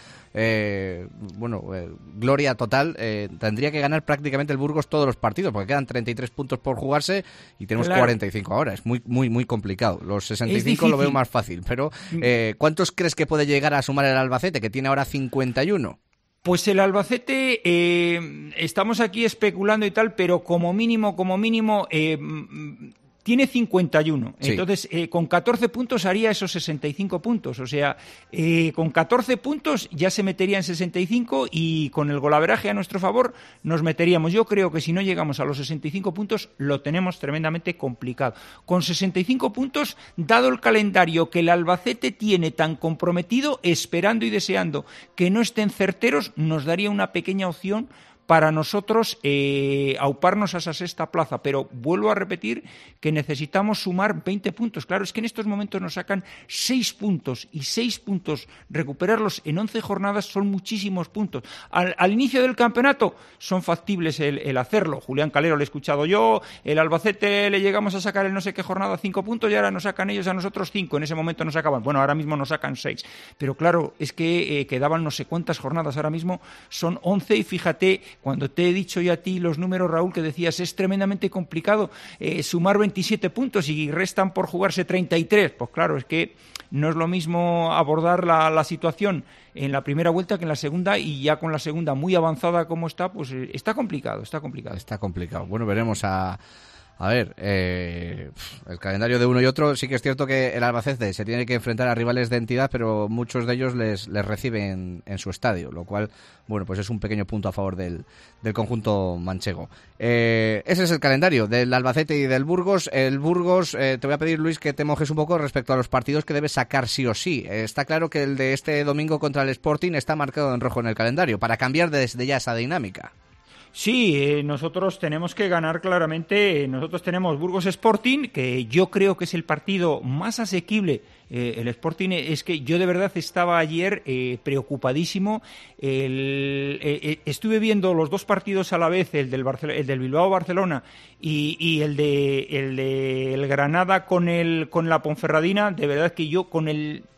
eh, bueno eh, gloria total, eh, tendría que ganar prácticamente el Burgos todos los partidos, porque quedan treinta y tres puntos por jugarse y tenemos claro. cuarenta y cinco ahora. Es muy muy muy complicado. Los sesenta y cinco lo veo más fácil, pero eh, ¿cuántos crees que puede llegar a sumar el Albacete, que tiene ahora cincuenta y uno? Pues el Albacete, eh, estamos aquí especulando y tal, pero como mínimo, como mínimo... Eh, tiene cincuenta y uno, sí. Entonces eh, con catorce puntos haría esos sesenta y cinco puntos, o sea, eh, con catorce puntos ya se metería en sesenta y cinco y con el golaveraje a nuestro favor nos meteríamos. Yo creo que si no llegamos a los sesenta y cinco puntos lo tenemos tremendamente complicado. Con sesenta y cinco puntos, dado el calendario que el Albacete tiene tan comprometido, esperando y deseando que no estén certeros, nos daría una pequeña opción para nosotros eh, auparnos a esa sexta plaza, pero vuelvo a repetir que necesitamos sumar veinte puntos. Claro, es que en estos momentos nos sacan seis puntos y seis puntos, recuperarlos en once jornadas son muchísimos puntos. Al, al inicio del campeonato son factibles el, el hacerlo. Julián Calero le he escuchado yo, el Albacete le llegamos a sacar en no sé qué jornada cinco puntos y ahora nos sacan ellos a nosotros cinco, en ese momento nos sacaban, bueno, ahora mismo nos sacan seis, pero claro, es que eh, quedaban no sé cuántas jornadas, ahora mismo son once y fíjate, cuando te he dicho yo a ti los números, Raúl, que decías es tremendamente complicado eh, sumar veintisiete puntos y restan por jugarse treinta y tres, pues claro, es que no es lo mismo abordar la, la situación en la primera vuelta que en la segunda, y ya con la segunda muy avanzada como está, pues eh, está complicado, está complicado. Está complicado. Bueno, veremos a... A ver, eh, el calendario de uno y otro, sí que es cierto que el Albacete se tiene que enfrentar a rivales de entidad, pero muchos de ellos les, les reciben en su estadio, lo cual, bueno, pues es un pequeño punto a favor del, del conjunto manchego. Eh, ese es el calendario del Albacete y del Burgos. El Burgos, eh, te voy a pedir, Luis, que te mojes un poco respecto a los partidos que debes sacar sí o sí. Eh, está claro que el de este domingo contra el Sporting está marcado en rojo en el calendario, para cambiar desde ya esa dinámica. Sí, eh, nosotros tenemos que ganar claramente. Eh, nosotros tenemos Burgos Sporting, que yo creo que es el partido más asequible. Eh, el Sporting, es que yo de verdad estaba ayer eh, preocupadísimo. El, eh, eh, estuve viendo los dos partidos a la vez, el del, Barcel- el del Bilbao-Barcelona y, y el de el de el Granada con el con la Ponferradina. De verdad que yo con el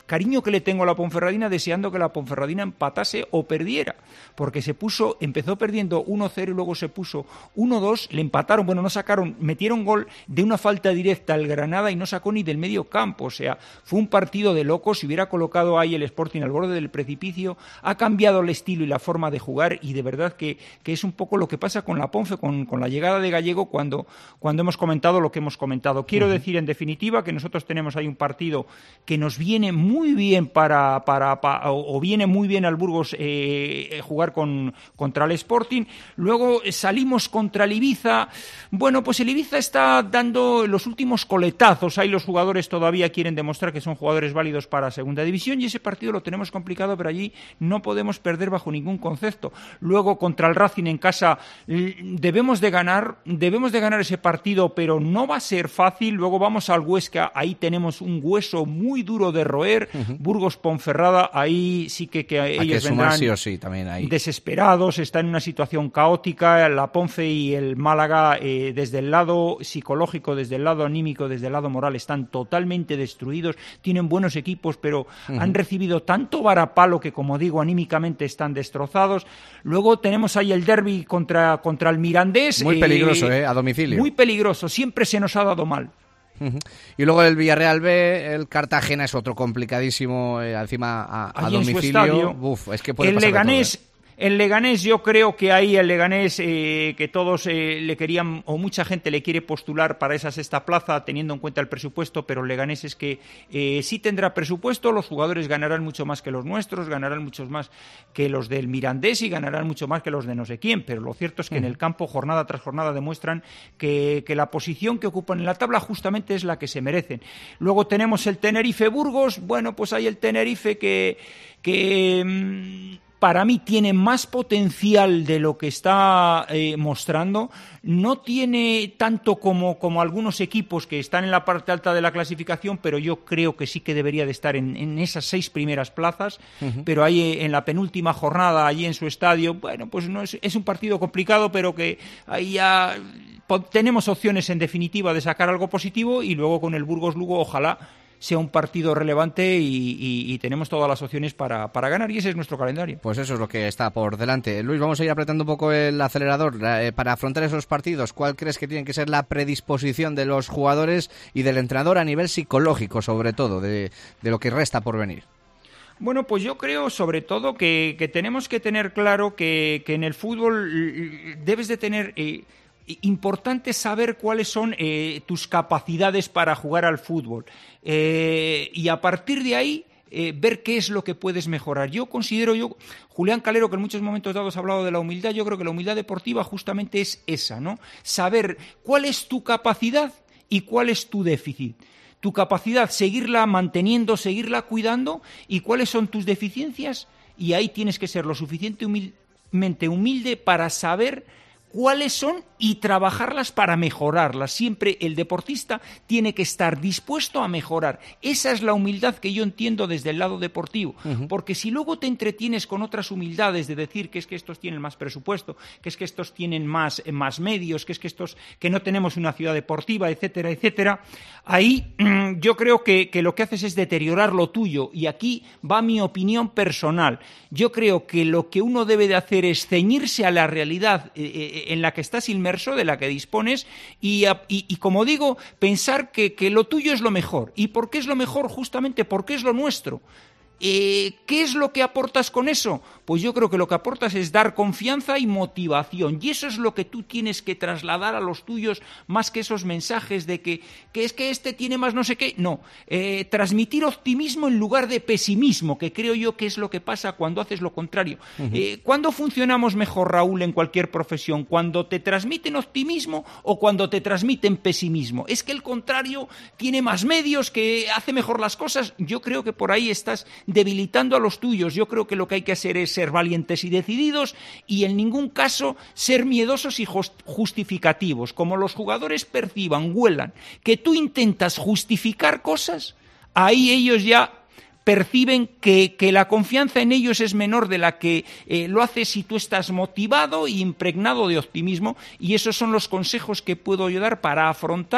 cariño que le tengo a la Ponferradina, deseando que la Ponferradina empatase o perdiera, porque se puso, empezó perdiendo uno cero y luego se puso uno dos, le empataron, bueno, no sacaron, metieron gol de una falta directa al Granada y no sacó ni del medio campo, o sea, fue un partido de locos. Si hubiera colocado ahí el Sporting al borde del precipicio, ha cambiado el estilo y la forma de jugar, y de verdad que, que es un poco lo que pasa con la Ponfe, con, con la llegada de Gallego cuando, cuando hemos comentado lo que hemos comentado. Quiero uh-huh. decir, en definitiva, que nosotros tenemos ahí un partido que nos viene muy bien para, para, para o viene muy bien al Burgos eh, jugar con, contra el Sporting. Luego salimos contra el Ibiza. Bueno, pues el Ibiza está dando los últimos coletazos. Ahí los jugadores todavía quieren demostrar que son jugadores válidos para segunda división, y ese partido lo tenemos complicado, pero allí no podemos perder bajo ningún concepto. Luego contra el Racing en casa debemos de ganar, debemos de ganar ese partido, pero no va a ser fácil. Luego vamos al Huesca, ahí tenemos un hueso muy duro de roer. Uh-huh. Burgos Ponferrada, ahí sí que, que Hay ellos que vendrán sumar sí o sí, también ahí. desesperados, está en una situación caótica. La Ponce y el Málaga, eh, desde el lado psicológico, desde el lado anímico, desde el lado moral, están totalmente destruidos. Tienen buenos equipos, pero uh-huh. han recibido tanto varapalo que, como digo, anímicamente están destrozados. Luego tenemos ahí el derbi contra, contra el Mirandés. Muy peligroso, eh, eh, a domicilio. Muy peligroso, siempre se nos ha dado mal. Uh-huh. Y luego el Villarreal B, el Cartagena es otro complicadísimo, eh, encima a, a domicilio. Uf, es que puede el pasar Leganés, de todo, ¿eh? El Leganés, yo creo que ahí el Leganés, eh, que todos eh, le querían, o mucha gente le quiere postular para esa sexta plaza, teniendo en cuenta el presupuesto, pero el Leganés es que eh, sí tendrá presupuesto, los jugadores ganarán mucho más que los nuestros, ganarán muchos más que los del Mirandés y ganarán mucho más que los de no sé quién, pero lo cierto es que mm. en el campo, jornada tras jornada, demuestran que, que la posición que ocupan en la tabla justamente es la que se merecen. Luego tenemos el Tenerife-Burgos, bueno, pues hay el Tenerife que... que mmm, para mí tiene más potencial de lo que está eh, mostrando, no tiene tanto como, como algunos equipos que están en la parte alta de la clasificación, pero yo creo que sí que debería de estar en, en esas seis primeras plazas, uh-huh. pero ahí en la penúltima jornada, allí en su estadio, bueno, pues no es, es un partido complicado, pero que ahí ya tenemos opciones en definitiva de sacar algo positivo, y luego con el Burgos Lugo ojalá sea un partido relevante y, y, y tenemos todas las opciones para, para ganar, y ese es nuestro calendario. Pues eso es lo que está por delante. Luis, vamos a ir apretando un poco el acelerador eh, para afrontar esos partidos. ¿Cuál crees que tiene que ser la predisposición de los jugadores y del entrenador a nivel psicológico, sobre todo, de, de lo que resta por venir? Bueno, pues yo creo sobre todo que, que tenemos que tener claro que, que en el fútbol debes de tener... Eh, importante saber cuáles son eh, tus capacidades para jugar al fútbol, eh, y a partir de ahí eh, ver qué es lo que puedes mejorar. Yo considero, yo Julián Calero, que en muchos momentos dados ha hablado de la humildad, yo creo que la humildad deportiva justamente es esa, ¿no? Saber cuál es tu capacidad y cuál es tu déficit. Tu capacidad, seguirla manteniendo, seguirla cuidando, y cuáles son tus deficiencias, y ahí tienes que ser lo suficientemente humilde para saber cuáles son y trabajarlas para mejorarlas. Siempre el deportista tiene que estar dispuesto a mejorar. Esa es la humildad que yo entiendo desde el lado deportivo, uh-huh. porque si luego te entretienes con otras humildades de decir que es que estos tienen más presupuesto, que es que estos tienen más, más medios, que es que estos que no tenemos una ciudad deportiva, etcétera, etcétera, ahí yo creo que, que lo que haces es deteriorar lo tuyo, y aquí va mi opinión personal. Yo creo que lo que uno debe de hacer es ceñirse a la realidad eh, en la que estás inmerso, de la que dispones, y, y, y como digo, pensar que, que lo tuyo es lo mejor. ¿Y por qué es lo mejor? Justamente porque es lo nuestro. Eh, ¿Qué es lo que aportas con eso? Pues yo creo que lo que aportas es dar confianza y motivación, y eso es lo que tú tienes que trasladar a los tuyos, más que esos mensajes de que, que es que este tiene más no sé qué. No, eh, transmitir optimismo en lugar de pesimismo, que creo yo que es lo que pasa cuando haces lo contrario. Uh-huh. Eh, ¿Cuándo funcionamos mejor, Raúl, en cualquier profesión? ¿Cuando te transmiten optimismo o cuando te transmiten pesimismo? Es que el contrario tiene más medios, que hace mejor las cosas. Yo creo que por ahí estás debilitando a los tuyos. Yo creo que lo que hay que hacer es ser valientes y decididos, y en ningún caso ser miedosos y justificativos. Como los jugadores perciban, huelan que tú intentas justificar cosas, ahí ellos ya perciben que, que la confianza en ellos es menor de la que eh, lo haces si tú estás motivado e impregnado de optimismo, y esos son los consejos que puedo yo dar para afrontar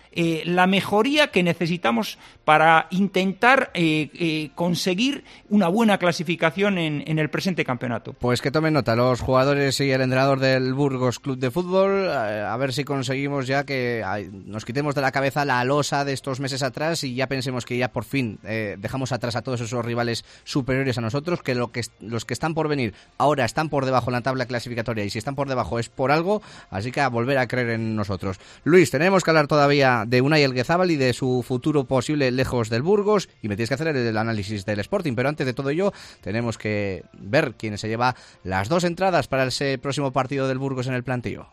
eh, la mejoría que necesitamos para intentar eh, eh, conseguir una buena clasificación en, en el presente campeonato. Pues que tomen nota los jugadores y el entrenador del Burgos Club de Fútbol, eh, a ver si conseguimos ya que ay, nos quitemos de la cabeza la losa de estos meses atrás y ya pensemos que ya por fin eh, dejamos atrás a todos esos rivales superiores a nosotros, que, lo que los que están por venir ahora están por debajo en la tabla clasificatoria y si están por debajo es por algo, así que a volver a creer en nosotros. Luis, tenemos que hablar todavía de Unai Elguezábal y de su futuro posible lejos del Burgos y me tienes que hacer el análisis del Sporting, pero antes de todo ello tenemos que ver quién se lleva las dos entradas para ese próximo partido del Burgos en el plantío.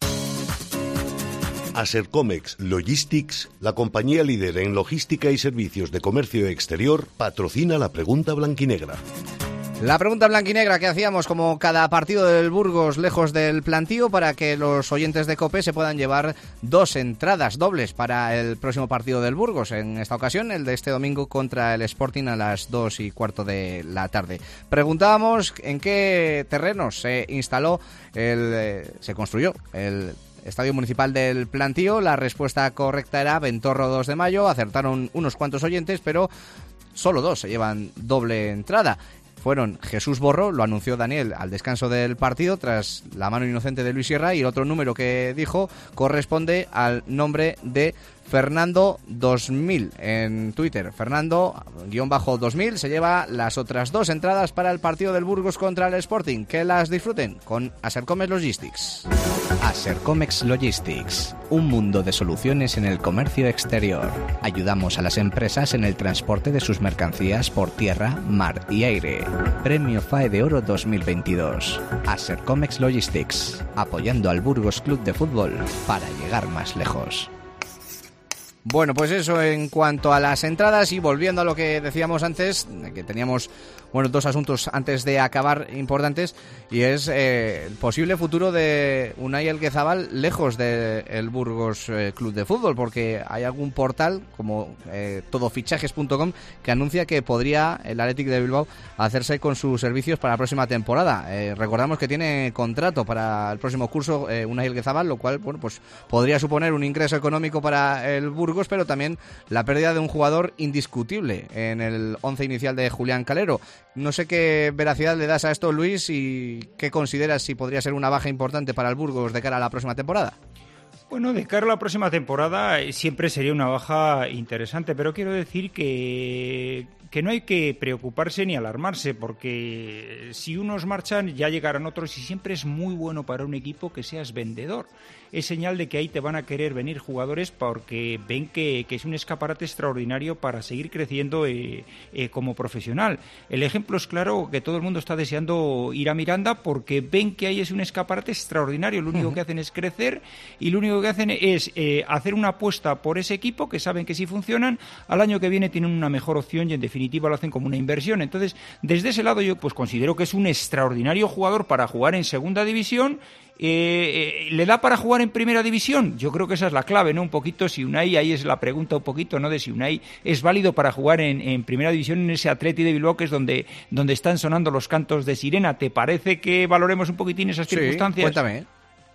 Asercomex Logistics, la compañía líder en logística y servicios de comercio exterior, patrocina la pregunta blanquinegra. La pregunta blanquinegra que hacíamos como cada partido del Burgos lejos del plantío para que los oyentes de COPE se puedan llevar dos entradas dobles para el próximo partido del Burgos. En esta ocasión, el de este domingo contra el Sporting a las dos y cuarto de la tarde. Preguntábamos en qué terrenos se instaló, el, eh, se construyó el Estadio Municipal del Plantío. La respuesta correcta era Ventorro dos de mayo. Acertaron unos cuantos oyentes, pero solo dos se llevan doble entrada. Fueron Jesús Borro, lo anunció Daniel al descanso del partido tras la mano inocente de Luis Sierra, y el otro número que dijo corresponde al nombre de Fernando dos mil en Twitter. Fernando dos mil se lleva las otras dos entradas para el partido del Burgos contra el Sporting. Que las disfruten con Asercomex Logistics. Asercomex Logistics, un mundo de soluciones en el comercio exterior. Ayudamos a las empresas en el transporte de sus mercancías por tierra, mar y aire. Premio F A E de Oro dos mil veintidós. Asercomex Logistics, apoyando al Burgos Club de Fútbol para llegar más lejos. Bueno, pues eso en cuanto a las entradas, y volviendo a lo que decíamos antes, que teníamos bueno dos asuntos antes de acabar importantes, y es eh, el posible futuro de Unai Elguezábal lejos del Burgos eh, Club de Fútbol, porque hay algún portal como eh, todofichajes punto com que anuncia que podría el Athletic de Bilbao hacerse con sus servicios para la próxima temporada. Eh, recordamos que tiene contrato para el próximo curso eh, Unai Elguezábal, lo cual bueno pues podría suponer un ingreso económico para el Burgos, pero también la pérdida de un jugador indiscutible en el once inicial de Julián Calero. No sé qué veracidad le das a esto, Luis, y qué consideras si podría ser una baja importante para el Burgos de cara a la próxima temporada. Bueno, de cara a la próxima temporada siempre sería una baja interesante, pero quiero decir que, que no hay que preocuparse ni alarmarse, porque si unos marchan ya llegarán otros, y siempre es muy bueno para un equipo que seas vendedor. Es señal de que ahí te van a querer venir jugadores porque ven que, que es un escaparate extraordinario para seguir creciendo eh, eh, como profesional. El ejemplo es claro, que todo el mundo está deseando ir a Miranda porque ven que ahí es un escaparate extraordinario. Lo único uh-huh. que hacen es crecer, y lo único que hacen es eh, hacer una apuesta por ese equipo, que saben que si funcionan, al año que viene tienen una mejor opción y en definitiva lo hacen como una inversión. Entonces, desde ese lado yo pues considero que es un extraordinario jugador para jugar en segunda división. Eh, eh, ¿Le da para jugar en primera división? Yo creo que esa es la clave, ¿no? Un poquito si Unai, ahí es la pregunta un poquito, ¿no? De si Unai es válido para jugar en, en primera división en ese Athletic de Bilbao, que es donde, donde están sonando los cantos de sirena. ¿Te parece que valoremos un poquitín esas sí, circunstancias? Cuéntame.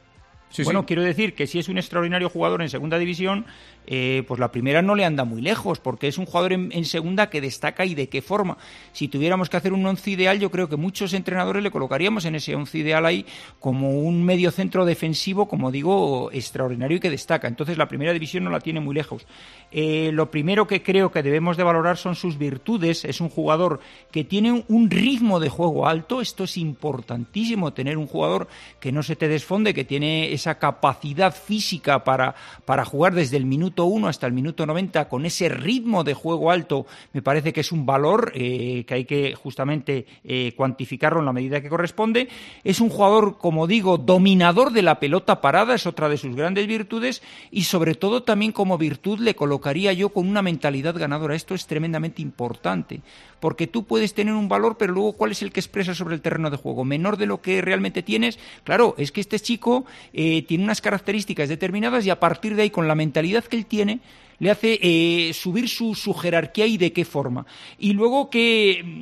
Sí, bueno, sí. quiero decir que si es un extraordinario jugador en segunda división, eh, pues la primera no le anda muy lejos, porque es un jugador en, en segunda que destaca, y de qué forma. Si tuviéramos que hacer un once ideal, yo creo que muchos entrenadores le colocaríamos en ese once ideal ahí como un medio centro defensivo, como digo, extraordinario y que destaca. Entonces la primera división no la tiene muy lejos. Eh, lo primero que creo que debemos de valorar son sus virtudes. Es un jugador que tiene un ritmo de juego alto. Esto es importantísimo, tener un jugador que no se te desfonde, que tiene esa capacidad física para, para jugar desde el minuto uno hasta el minuto noventa con ese ritmo de juego alto. Me parece que es un valor eh, que hay que justamente eh, cuantificarlo en la medida que corresponde. Es un jugador, como digo, dominador de la pelota parada, es otra de sus grandes virtudes, y sobre todo también como virtud le colocaría yo con una mentalidad ganadora. Esto es tremendamente importante, porque tú puedes tener un valor, pero luego ¿cuál es el que expresa sobre el terreno de juego? Menor de lo que realmente tienes. Claro, es que este chico eh, tiene unas características determinadas, y a partir de ahí, con la mentalidad que él tiene, le hace eh, subir su, su jerarquía. ¿Y de qué forma? Y luego que...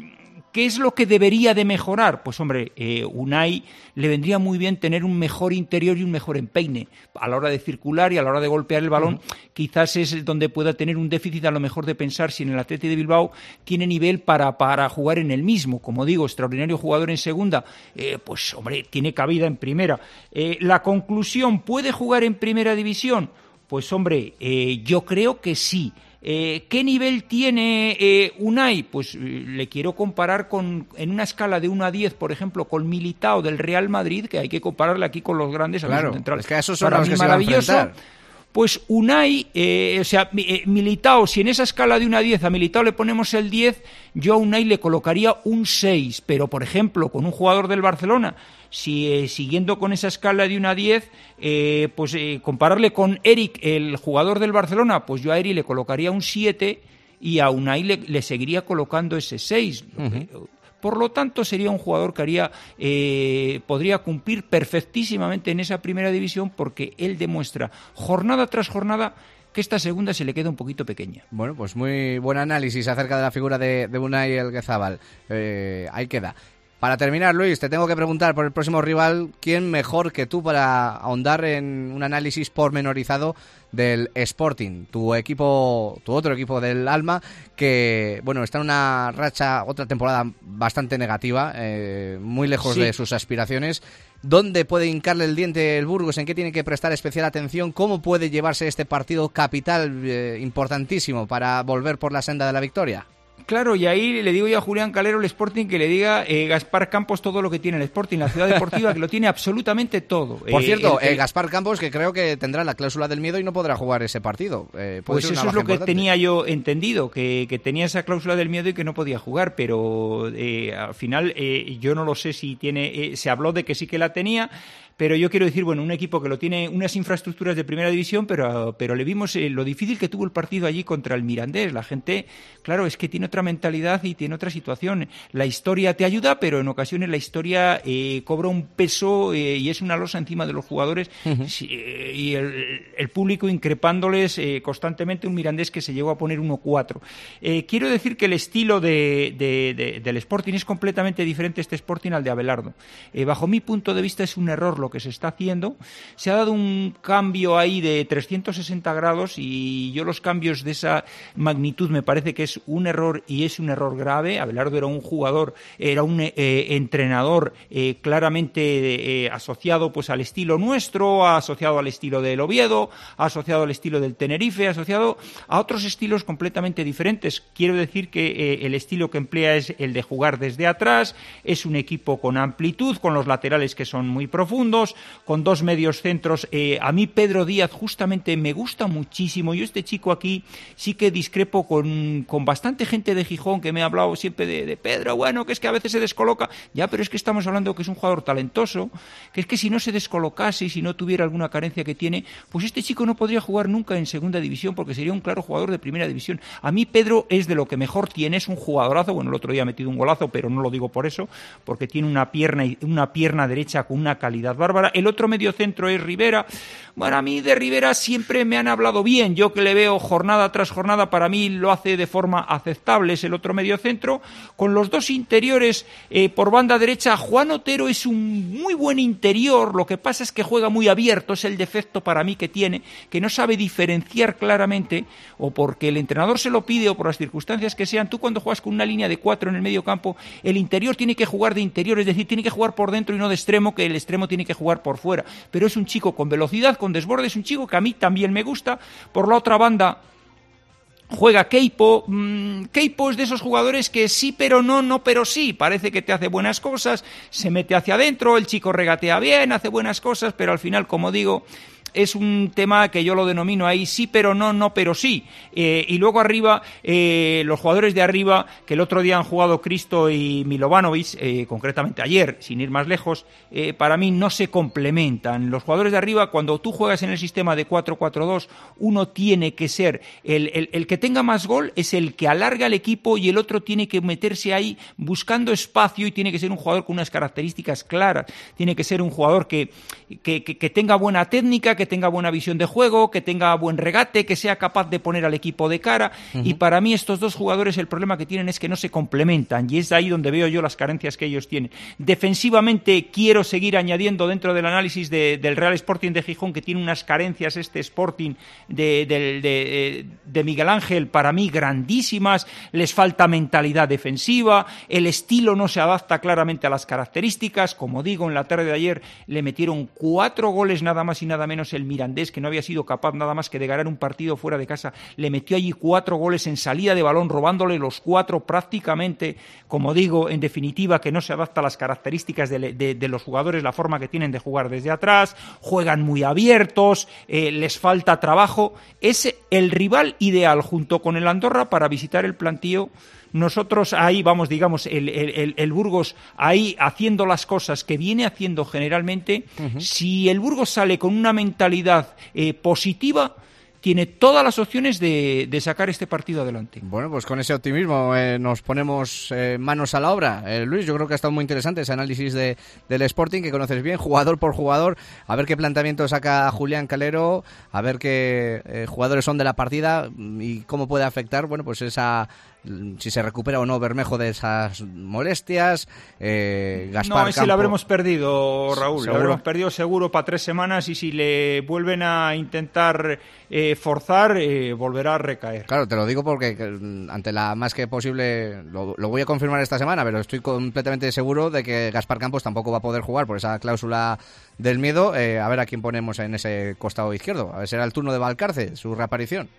¿Qué es lo que debería de mejorar? Pues hombre, eh, Unai le vendría muy bien tener un mejor interior y un mejor empeine. A la hora de circular y a la hora de golpear el balón, uh-huh. quizás es donde pueda tener un déficit a lo mejor de pensar si en el Athletic de Bilbao tiene nivel para, para jugar en el mismo. Como digo, extraordinario jugador en segunda, eh, pues hombre, tiene cabida en primera. Eh, la conclusión, ¿puede jugar en primera división? Pues hombre, eh, yo creo que sí. Eh, ¿Qué nivel tiene eh, Unai? Pues eh, le quiero comparar con, en una escala de uno a diez, por ejemplo, con Militao del Real Madrid, que hay que compararle aquí con los grandes. Claro, centrales. Es que a esos son Para los mí que se van a enfrentar. Pues Unai, eh, o sea, eh, Militao, si en esa escala de uno a diez a Militao le ponemos el diez, yo a Unai le colocaría un seis, pero por ejemplo, con un jugador del Barcelona, si eh, siguiendo con esa escala de uno a diez, eh, pues eh, compararle con Eric, el jugador del Barcelona, pues yo a Eric le colocaría un siete y a Unai le, le seguiría colocando ese seis. Uh-huh. Por lo tanto, sería un jugador que haría, eh, podría cumplir perfectísimamente en esa primera división, porque él demuestra jornada tras jornada que esta segunda se le queda un poquito pequeña. Bueno, pues muy buen análisis acerca de la figura de, de Unai Elguezabal. Eh, ahí queda. Para terminar, Luis, te tengo que preguntar por el próximo rival, ¿quién mejor que tú para ahondar en un análisis pormenorizado del Sporting, tu equipo, tu otro equipo del alma, que bueno, está en una racha, otra temporada bastante negativa, eh, muy lejos sí. de sus aspiraciones? ¿Dónde puede hincarle el diente el Burgos? ¿En qué tiene que prestar especial atención? ¿Cómo puede llevarse este partido capital, eh, importantísimo, para volver por la senda de la victoria? Claro, y ahí le digo yo a Julián Calero, el Sporting, que le diga eh, Gaspar Campos todo lo que tiene el Sporting, la ciudad deportiva, que lo tiene absolutamente todo. Por eh, cierto, el, eh, Gaspar Campos, que creo que tendrá la cláusula del miedo y no podrá jugar ese partido. Eh, pues eso es lo que importante. tenía yo entendido, que, que tenía esa cláusula del miedo y que no podía jugar, pero eh, al final eh, yo no lo sé si tiene, eh, se habló de que sí que la tenía. Pero yo quiero decir, bueno, un equipo que lo tiene unas infraestructuras de primera división, pero, pero le vimos eh, lo difícil que tuvo el partido allí contra el Mirandés. La gente, claro, es que tiene otra mentalidad y tiene otra situación. La historia te ayuda, pero en ocasiones la historia eh, cobra un peso eh, y es una losa encima de los jugadores. Uh-huh. Sí, eh, y el, el público increpándoles eh, constantemente, un Mirandés que se llegó a poner uno cuatro. Eh, quiero decir que el estilo de, de, de, del Sporting es completamente diferente, este Sporting, al de Abelardo. Eh, bajo mi punto de vista es un error lo que se está haciendo. Se ha dado un cambio ahí de trescientos sesenta grados y yo los cambios de esa magnitud me parece que es un error y es un error grave. Abelardo era un jugador, era un eh, entrenador eh, claramente eh, asociado pues al estilo nuestro, asociado al estilo del Oviedo, asociado al estilo del Tenerife, asociado a otros estilos completamente diferentes. Quiero decir que eh, el estilo que emplea es el de jugar desde atrás, es un equipo con amplitud, con los laterales que son muy profundos, con dos medios centros. Eh, a mí Pedro Díaz justamente me gusta muchísimo. Yo este chico aquí sí que discrepo con, con bastante gente de Gijón que me ha hablado siempre de, de Pedro, bueno, que es que a veces se descoloca. Ya, pero es que estamos hablando que es un jugador talentoso, que es que si no se descolocase y si no tuviera alguna carencia que tiene, pues este chico no podría jugar nunca en segunda división porque sería un claro jugador de primera división. A mí Pedro es de lo que mejor tiene, es un jugadorazo. Bueno, el otro día ha metido un golazo, pero no lo digo por eso, porque tiene una pierna, una pierna derecha con una calidad bárbara. El otro mediocentro es Rivera. Bueno, a mí de Rivera siempre me han hablado bien. Yo que le veo jornada tras jornada, para mí lo hace de forma aceptable, es el otro mediocentro. Con los dos interiores eh, por banda derecha, Juan Otero es un muy buen interior. Lo que pasa es que juega muy abierto, es el defecto para mí que tiene, que no sabe diferenciar claramente, o porque el entrenador se lo pide o por las circunstancias que sean. Tú cuando juegas con una línea de cuatro en el medio campo, el interior tiene que jugar de interior, es decir, tiene que jugar por dentro y no de extremo, que el extremo tiene que jugar por fuera. Pero es un chico con velocidad, con desborde, es un chico que a mí también me gusta. Por la otra banda juega Keipo. Mm, Keipo es de esos jugadores que sí pero no, no pero sí. Parece que te hace buenas cosas, se mete hacia adentro, el chico regatea bien, hace buenas cosas, pero al final, como digo, es un tema que yo lo denomino ahí sí pero no, no pero sí. Eh, y luego arriba, eh, los jugadores de arriba, que el otro día han jugado Cristo y Milovanovic, eh, concretamente ayer, sin ir más lejos, eh, para mí no se complementan. Los jugadores de arriba, cuando tú juegas en el sistema de cuatro cuatro dos, uno tiene que ser, el, el, el que tenga más gol es el que alarga el equipo y el otro tiene que meterse ahí buscando espacio y tiene que ser un jugador con unas características claras. Tiene que ser un jugador que, que, que, que tenga buena técnica, que tenga buena visión de juego, que tenga buen regate, que sea capaz de poner al equipo de cara. Uh-huh. Y para mí estos dos jugadores el problema que tienen es que no se complementan, y es ahí donde veo yo las carencias que ellos tienen. Defensivamente quiero seguir añadiendo dentro del análisis de, del Real Sporting de Gijón, que tiene unas carencias este Sporting de, de, de, de Miguel Ángel, para mí grandísimas. Les falta mentalidad defensiva, el estilo no se adapta claramente a las características. Como digo, en la tarde de ayer le metieron cuatro goles nada más y nada menos el Mirandés, que no había sido capaz nada más que de ganar un partido fuera de casa. Le metió allí cuatro goles en salida de balón, robándole los cuatro prácticamente. Como digo, en definitiva, que no se adapta a las características de, de, de los jugadores, la forma que tienen de jugar desde atrás. Juegan muy abiertos, eh, les falta trabajo. Es el rival ideal junto con el Andorra para visitar el plantío. Nosotros ahí vamos, digamos, el, el, el Burgos ahí haciendo las cosas que viene haciendo generalmente. Uh-huh. Si el Burgos sale con una mentalidad eh, positiva, tiene todas las opciones de, de sacar este partido adelante. Bueno, pues con ese optimismo eh, nos ponemos eh, manos a la obra. Eh, Luis, yo creo que ha estado muy interesante ese análisis de, del Sporting, que conoces bien, jugador por jugador, a ver qué planteamiento saca Julián Calero, a ver qué eh, jugadores son de la partida y cómo puede afectar, bueno, pues esa... si se recupera o no Bermejo de esas molestias. eh, Gaspar No, ese Campo... lo habremos perdido, Raúl. ¿Seguro? Lo habremos perdido seguro para tres semanas, y si le vuelven a intentar eh, forzar, eh, volverá a recaer. Claro, te lo digo porque ante la más que posible, lo, lo voy a confirmar esta semana, pero estoy completamente seguro de que Gaspar Campos tampoco va a poder jugar por esa cláusula del miedo. Eh, a ver a quién ponemos en ese costado izquierdo. A ver, será el turno de Valcarce, su reaparición.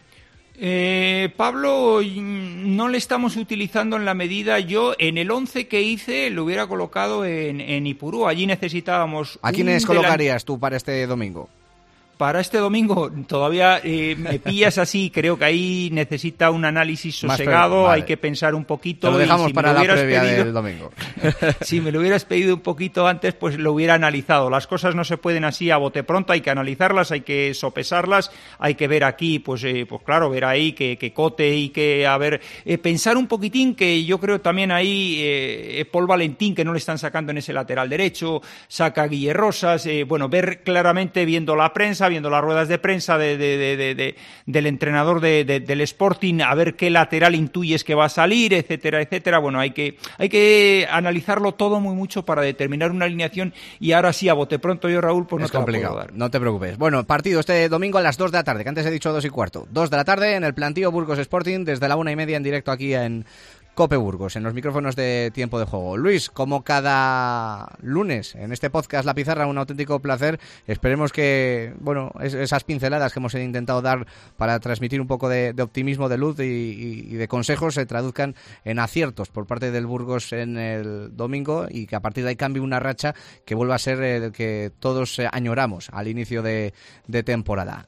Eh, Pablo no le estamos utilizando en la medida. Yo en el once que hice lo hubiera colocado en, en Ipurú. Allí necesitábamos. ¿A quiénes delan... colocarías tú para este domingo? Para este domingo todavía eh, me pillas así, creo que ahí necesita un análisis sosegado, vale. Hay que pensar un poquito. Te lo dejamos si para lo la previa pedido, del domingo. Si me lo hubieras pedido un poquito antes, pues lo hubiera analizado. Las cosas no se pueden así a bote pronto, hay que analizarlas, hay que sopesarlas, hay que ver aquí, pues eh, pues claro, ver ahí que, que Cote y que, a ver, eh, pensar un poquitín, que yo creo también ahí eh, Paul Valentín, que no le están sacando en ese lateral derecho, saca a Guille Rosas, eh, bueno, ver claramente, viendo la prensa, viendo las ruedas de prensa de, de, de, de, de, del entrenador de, de, del Sporting, a ver qué lateral intuyes que va a salir, etcétera, etcétera. Bueno, hay que, hay que analizarlo todo muy mucho para determinar una alineación, y ahora sí, a bote pronto yo, Raúl, pues no es te complicado, la puedo dar. No te preocupes. Bueno, partido este domingo a las dos de la tarde, que antes he dicho dos y cuarto. dos de la tarde en el plantío Burgos Sporting, desde la una y media en directo aquí en Cope Burgos, en los micrófonos de Tiempo de Juego. Luis, como cada lunes en este podcast La Pizarra, un auténtico placer. Esperemos que, bueno, es, esas pinceladas que hemos intentado dar para transmitir un poco de, de optimismo, de luz y, y, y de consejos se traduzcan en aciertos por parte del Burgos en el domingo, y que a partir de ahí cambie una racha que vuelva a ser el que todos añoramos al inicio de, de temporada.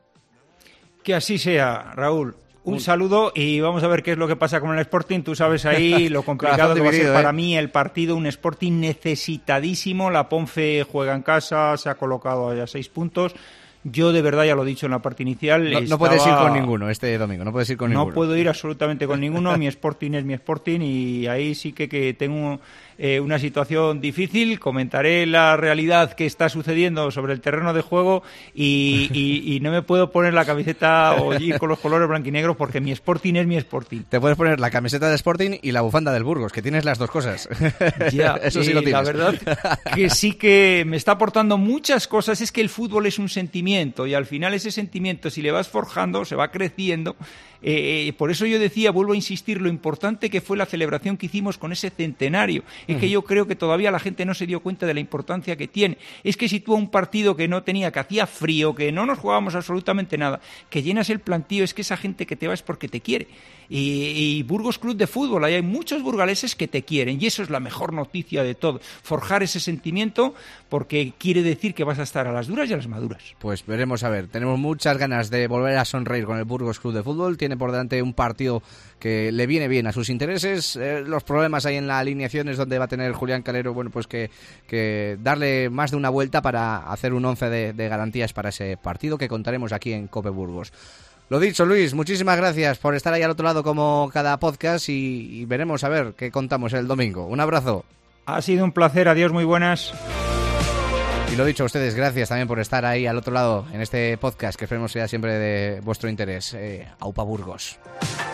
Que así sea, Raúl. Un saludo, y vamos a ver qué es lo que pasa con el Sporting. Tú sabes ahí lo complicado que va a ser para ¿eh? mí el partido. Un Sporting necesitadísimo. La Ponce juega en casa, se ha colocado a seis puntos. Yo de verdad, ya lo he dicho en la parte inicial, no, estaba... no puedes ir con ninguno este domingo, no puedes ir con no ninguno. No puedo ir absolutamente con ninguno. Mi Sporting es mi Sporting, y ahí sí que, que tengo eh, una situación difícil. Comentaré la realidad que está sucediendo sobre el terreno de juego, y, y, y no me puedo poner la camiseta o ir con los colores blanquinegros, porque mi Sporting es mi Sporting. Te puedes poner la camiseta de Sporting y la bufanda del Burgos, que tienes las dos cosas. Ya, eso sí lo tienes. La verdad que sí que me está aportando muchas cosas. Es que el fútbol es un sentimiento, y al final ese sentimiento, si le vas forjando, se va creciendo. Eh, por eso yo decía, vuelvo a insistir, lo importante que fue la celebración que hicimos con ese centenario. Es uh-huh. que yo creo que todavía la gente no se dio cuenta de la importancia que tiene. Es que si tú a un partido que no tenía, que hacía frío, que no nos jugábamos absolutamente nada, que llenas el plantío, es que esa gente que te va es porque te quiere. Y, y Burgos Club de Fútbol, ahí hay muchos burgaleses que te quieren, y eso es la mejor noticia de todo, forjar ese sentimiento, porque quiere decir que vas a estar a las duras y a las maduras. Pues veremos a ver, tenemos muchas ganas de volver a sonreír con el Burgos Club de Fútbol. Tiene por delante un partido que le viene bien a sus intereses. Eh, los problemas hay en la alineación es donde va a tener Julián Calero, bueno, pues que, que darle más de una vuelta para hacer un once de, de garantías para ese partido, que contaremos aquí en Cope Burgos. Lo dicho, Luis, muchísimas gracias por estar ahí al otro lado como cada podcast, y, y veremos a ver qué contamos el domingo. Un abrazo. Ha sido un placer, adiós, muy buenas. Y lo dicho a ustedes, gracias también por estar ahí al otro lado en este podcast que esperemos sea siempre de vuestro interés. Eh, Aupa Burgos.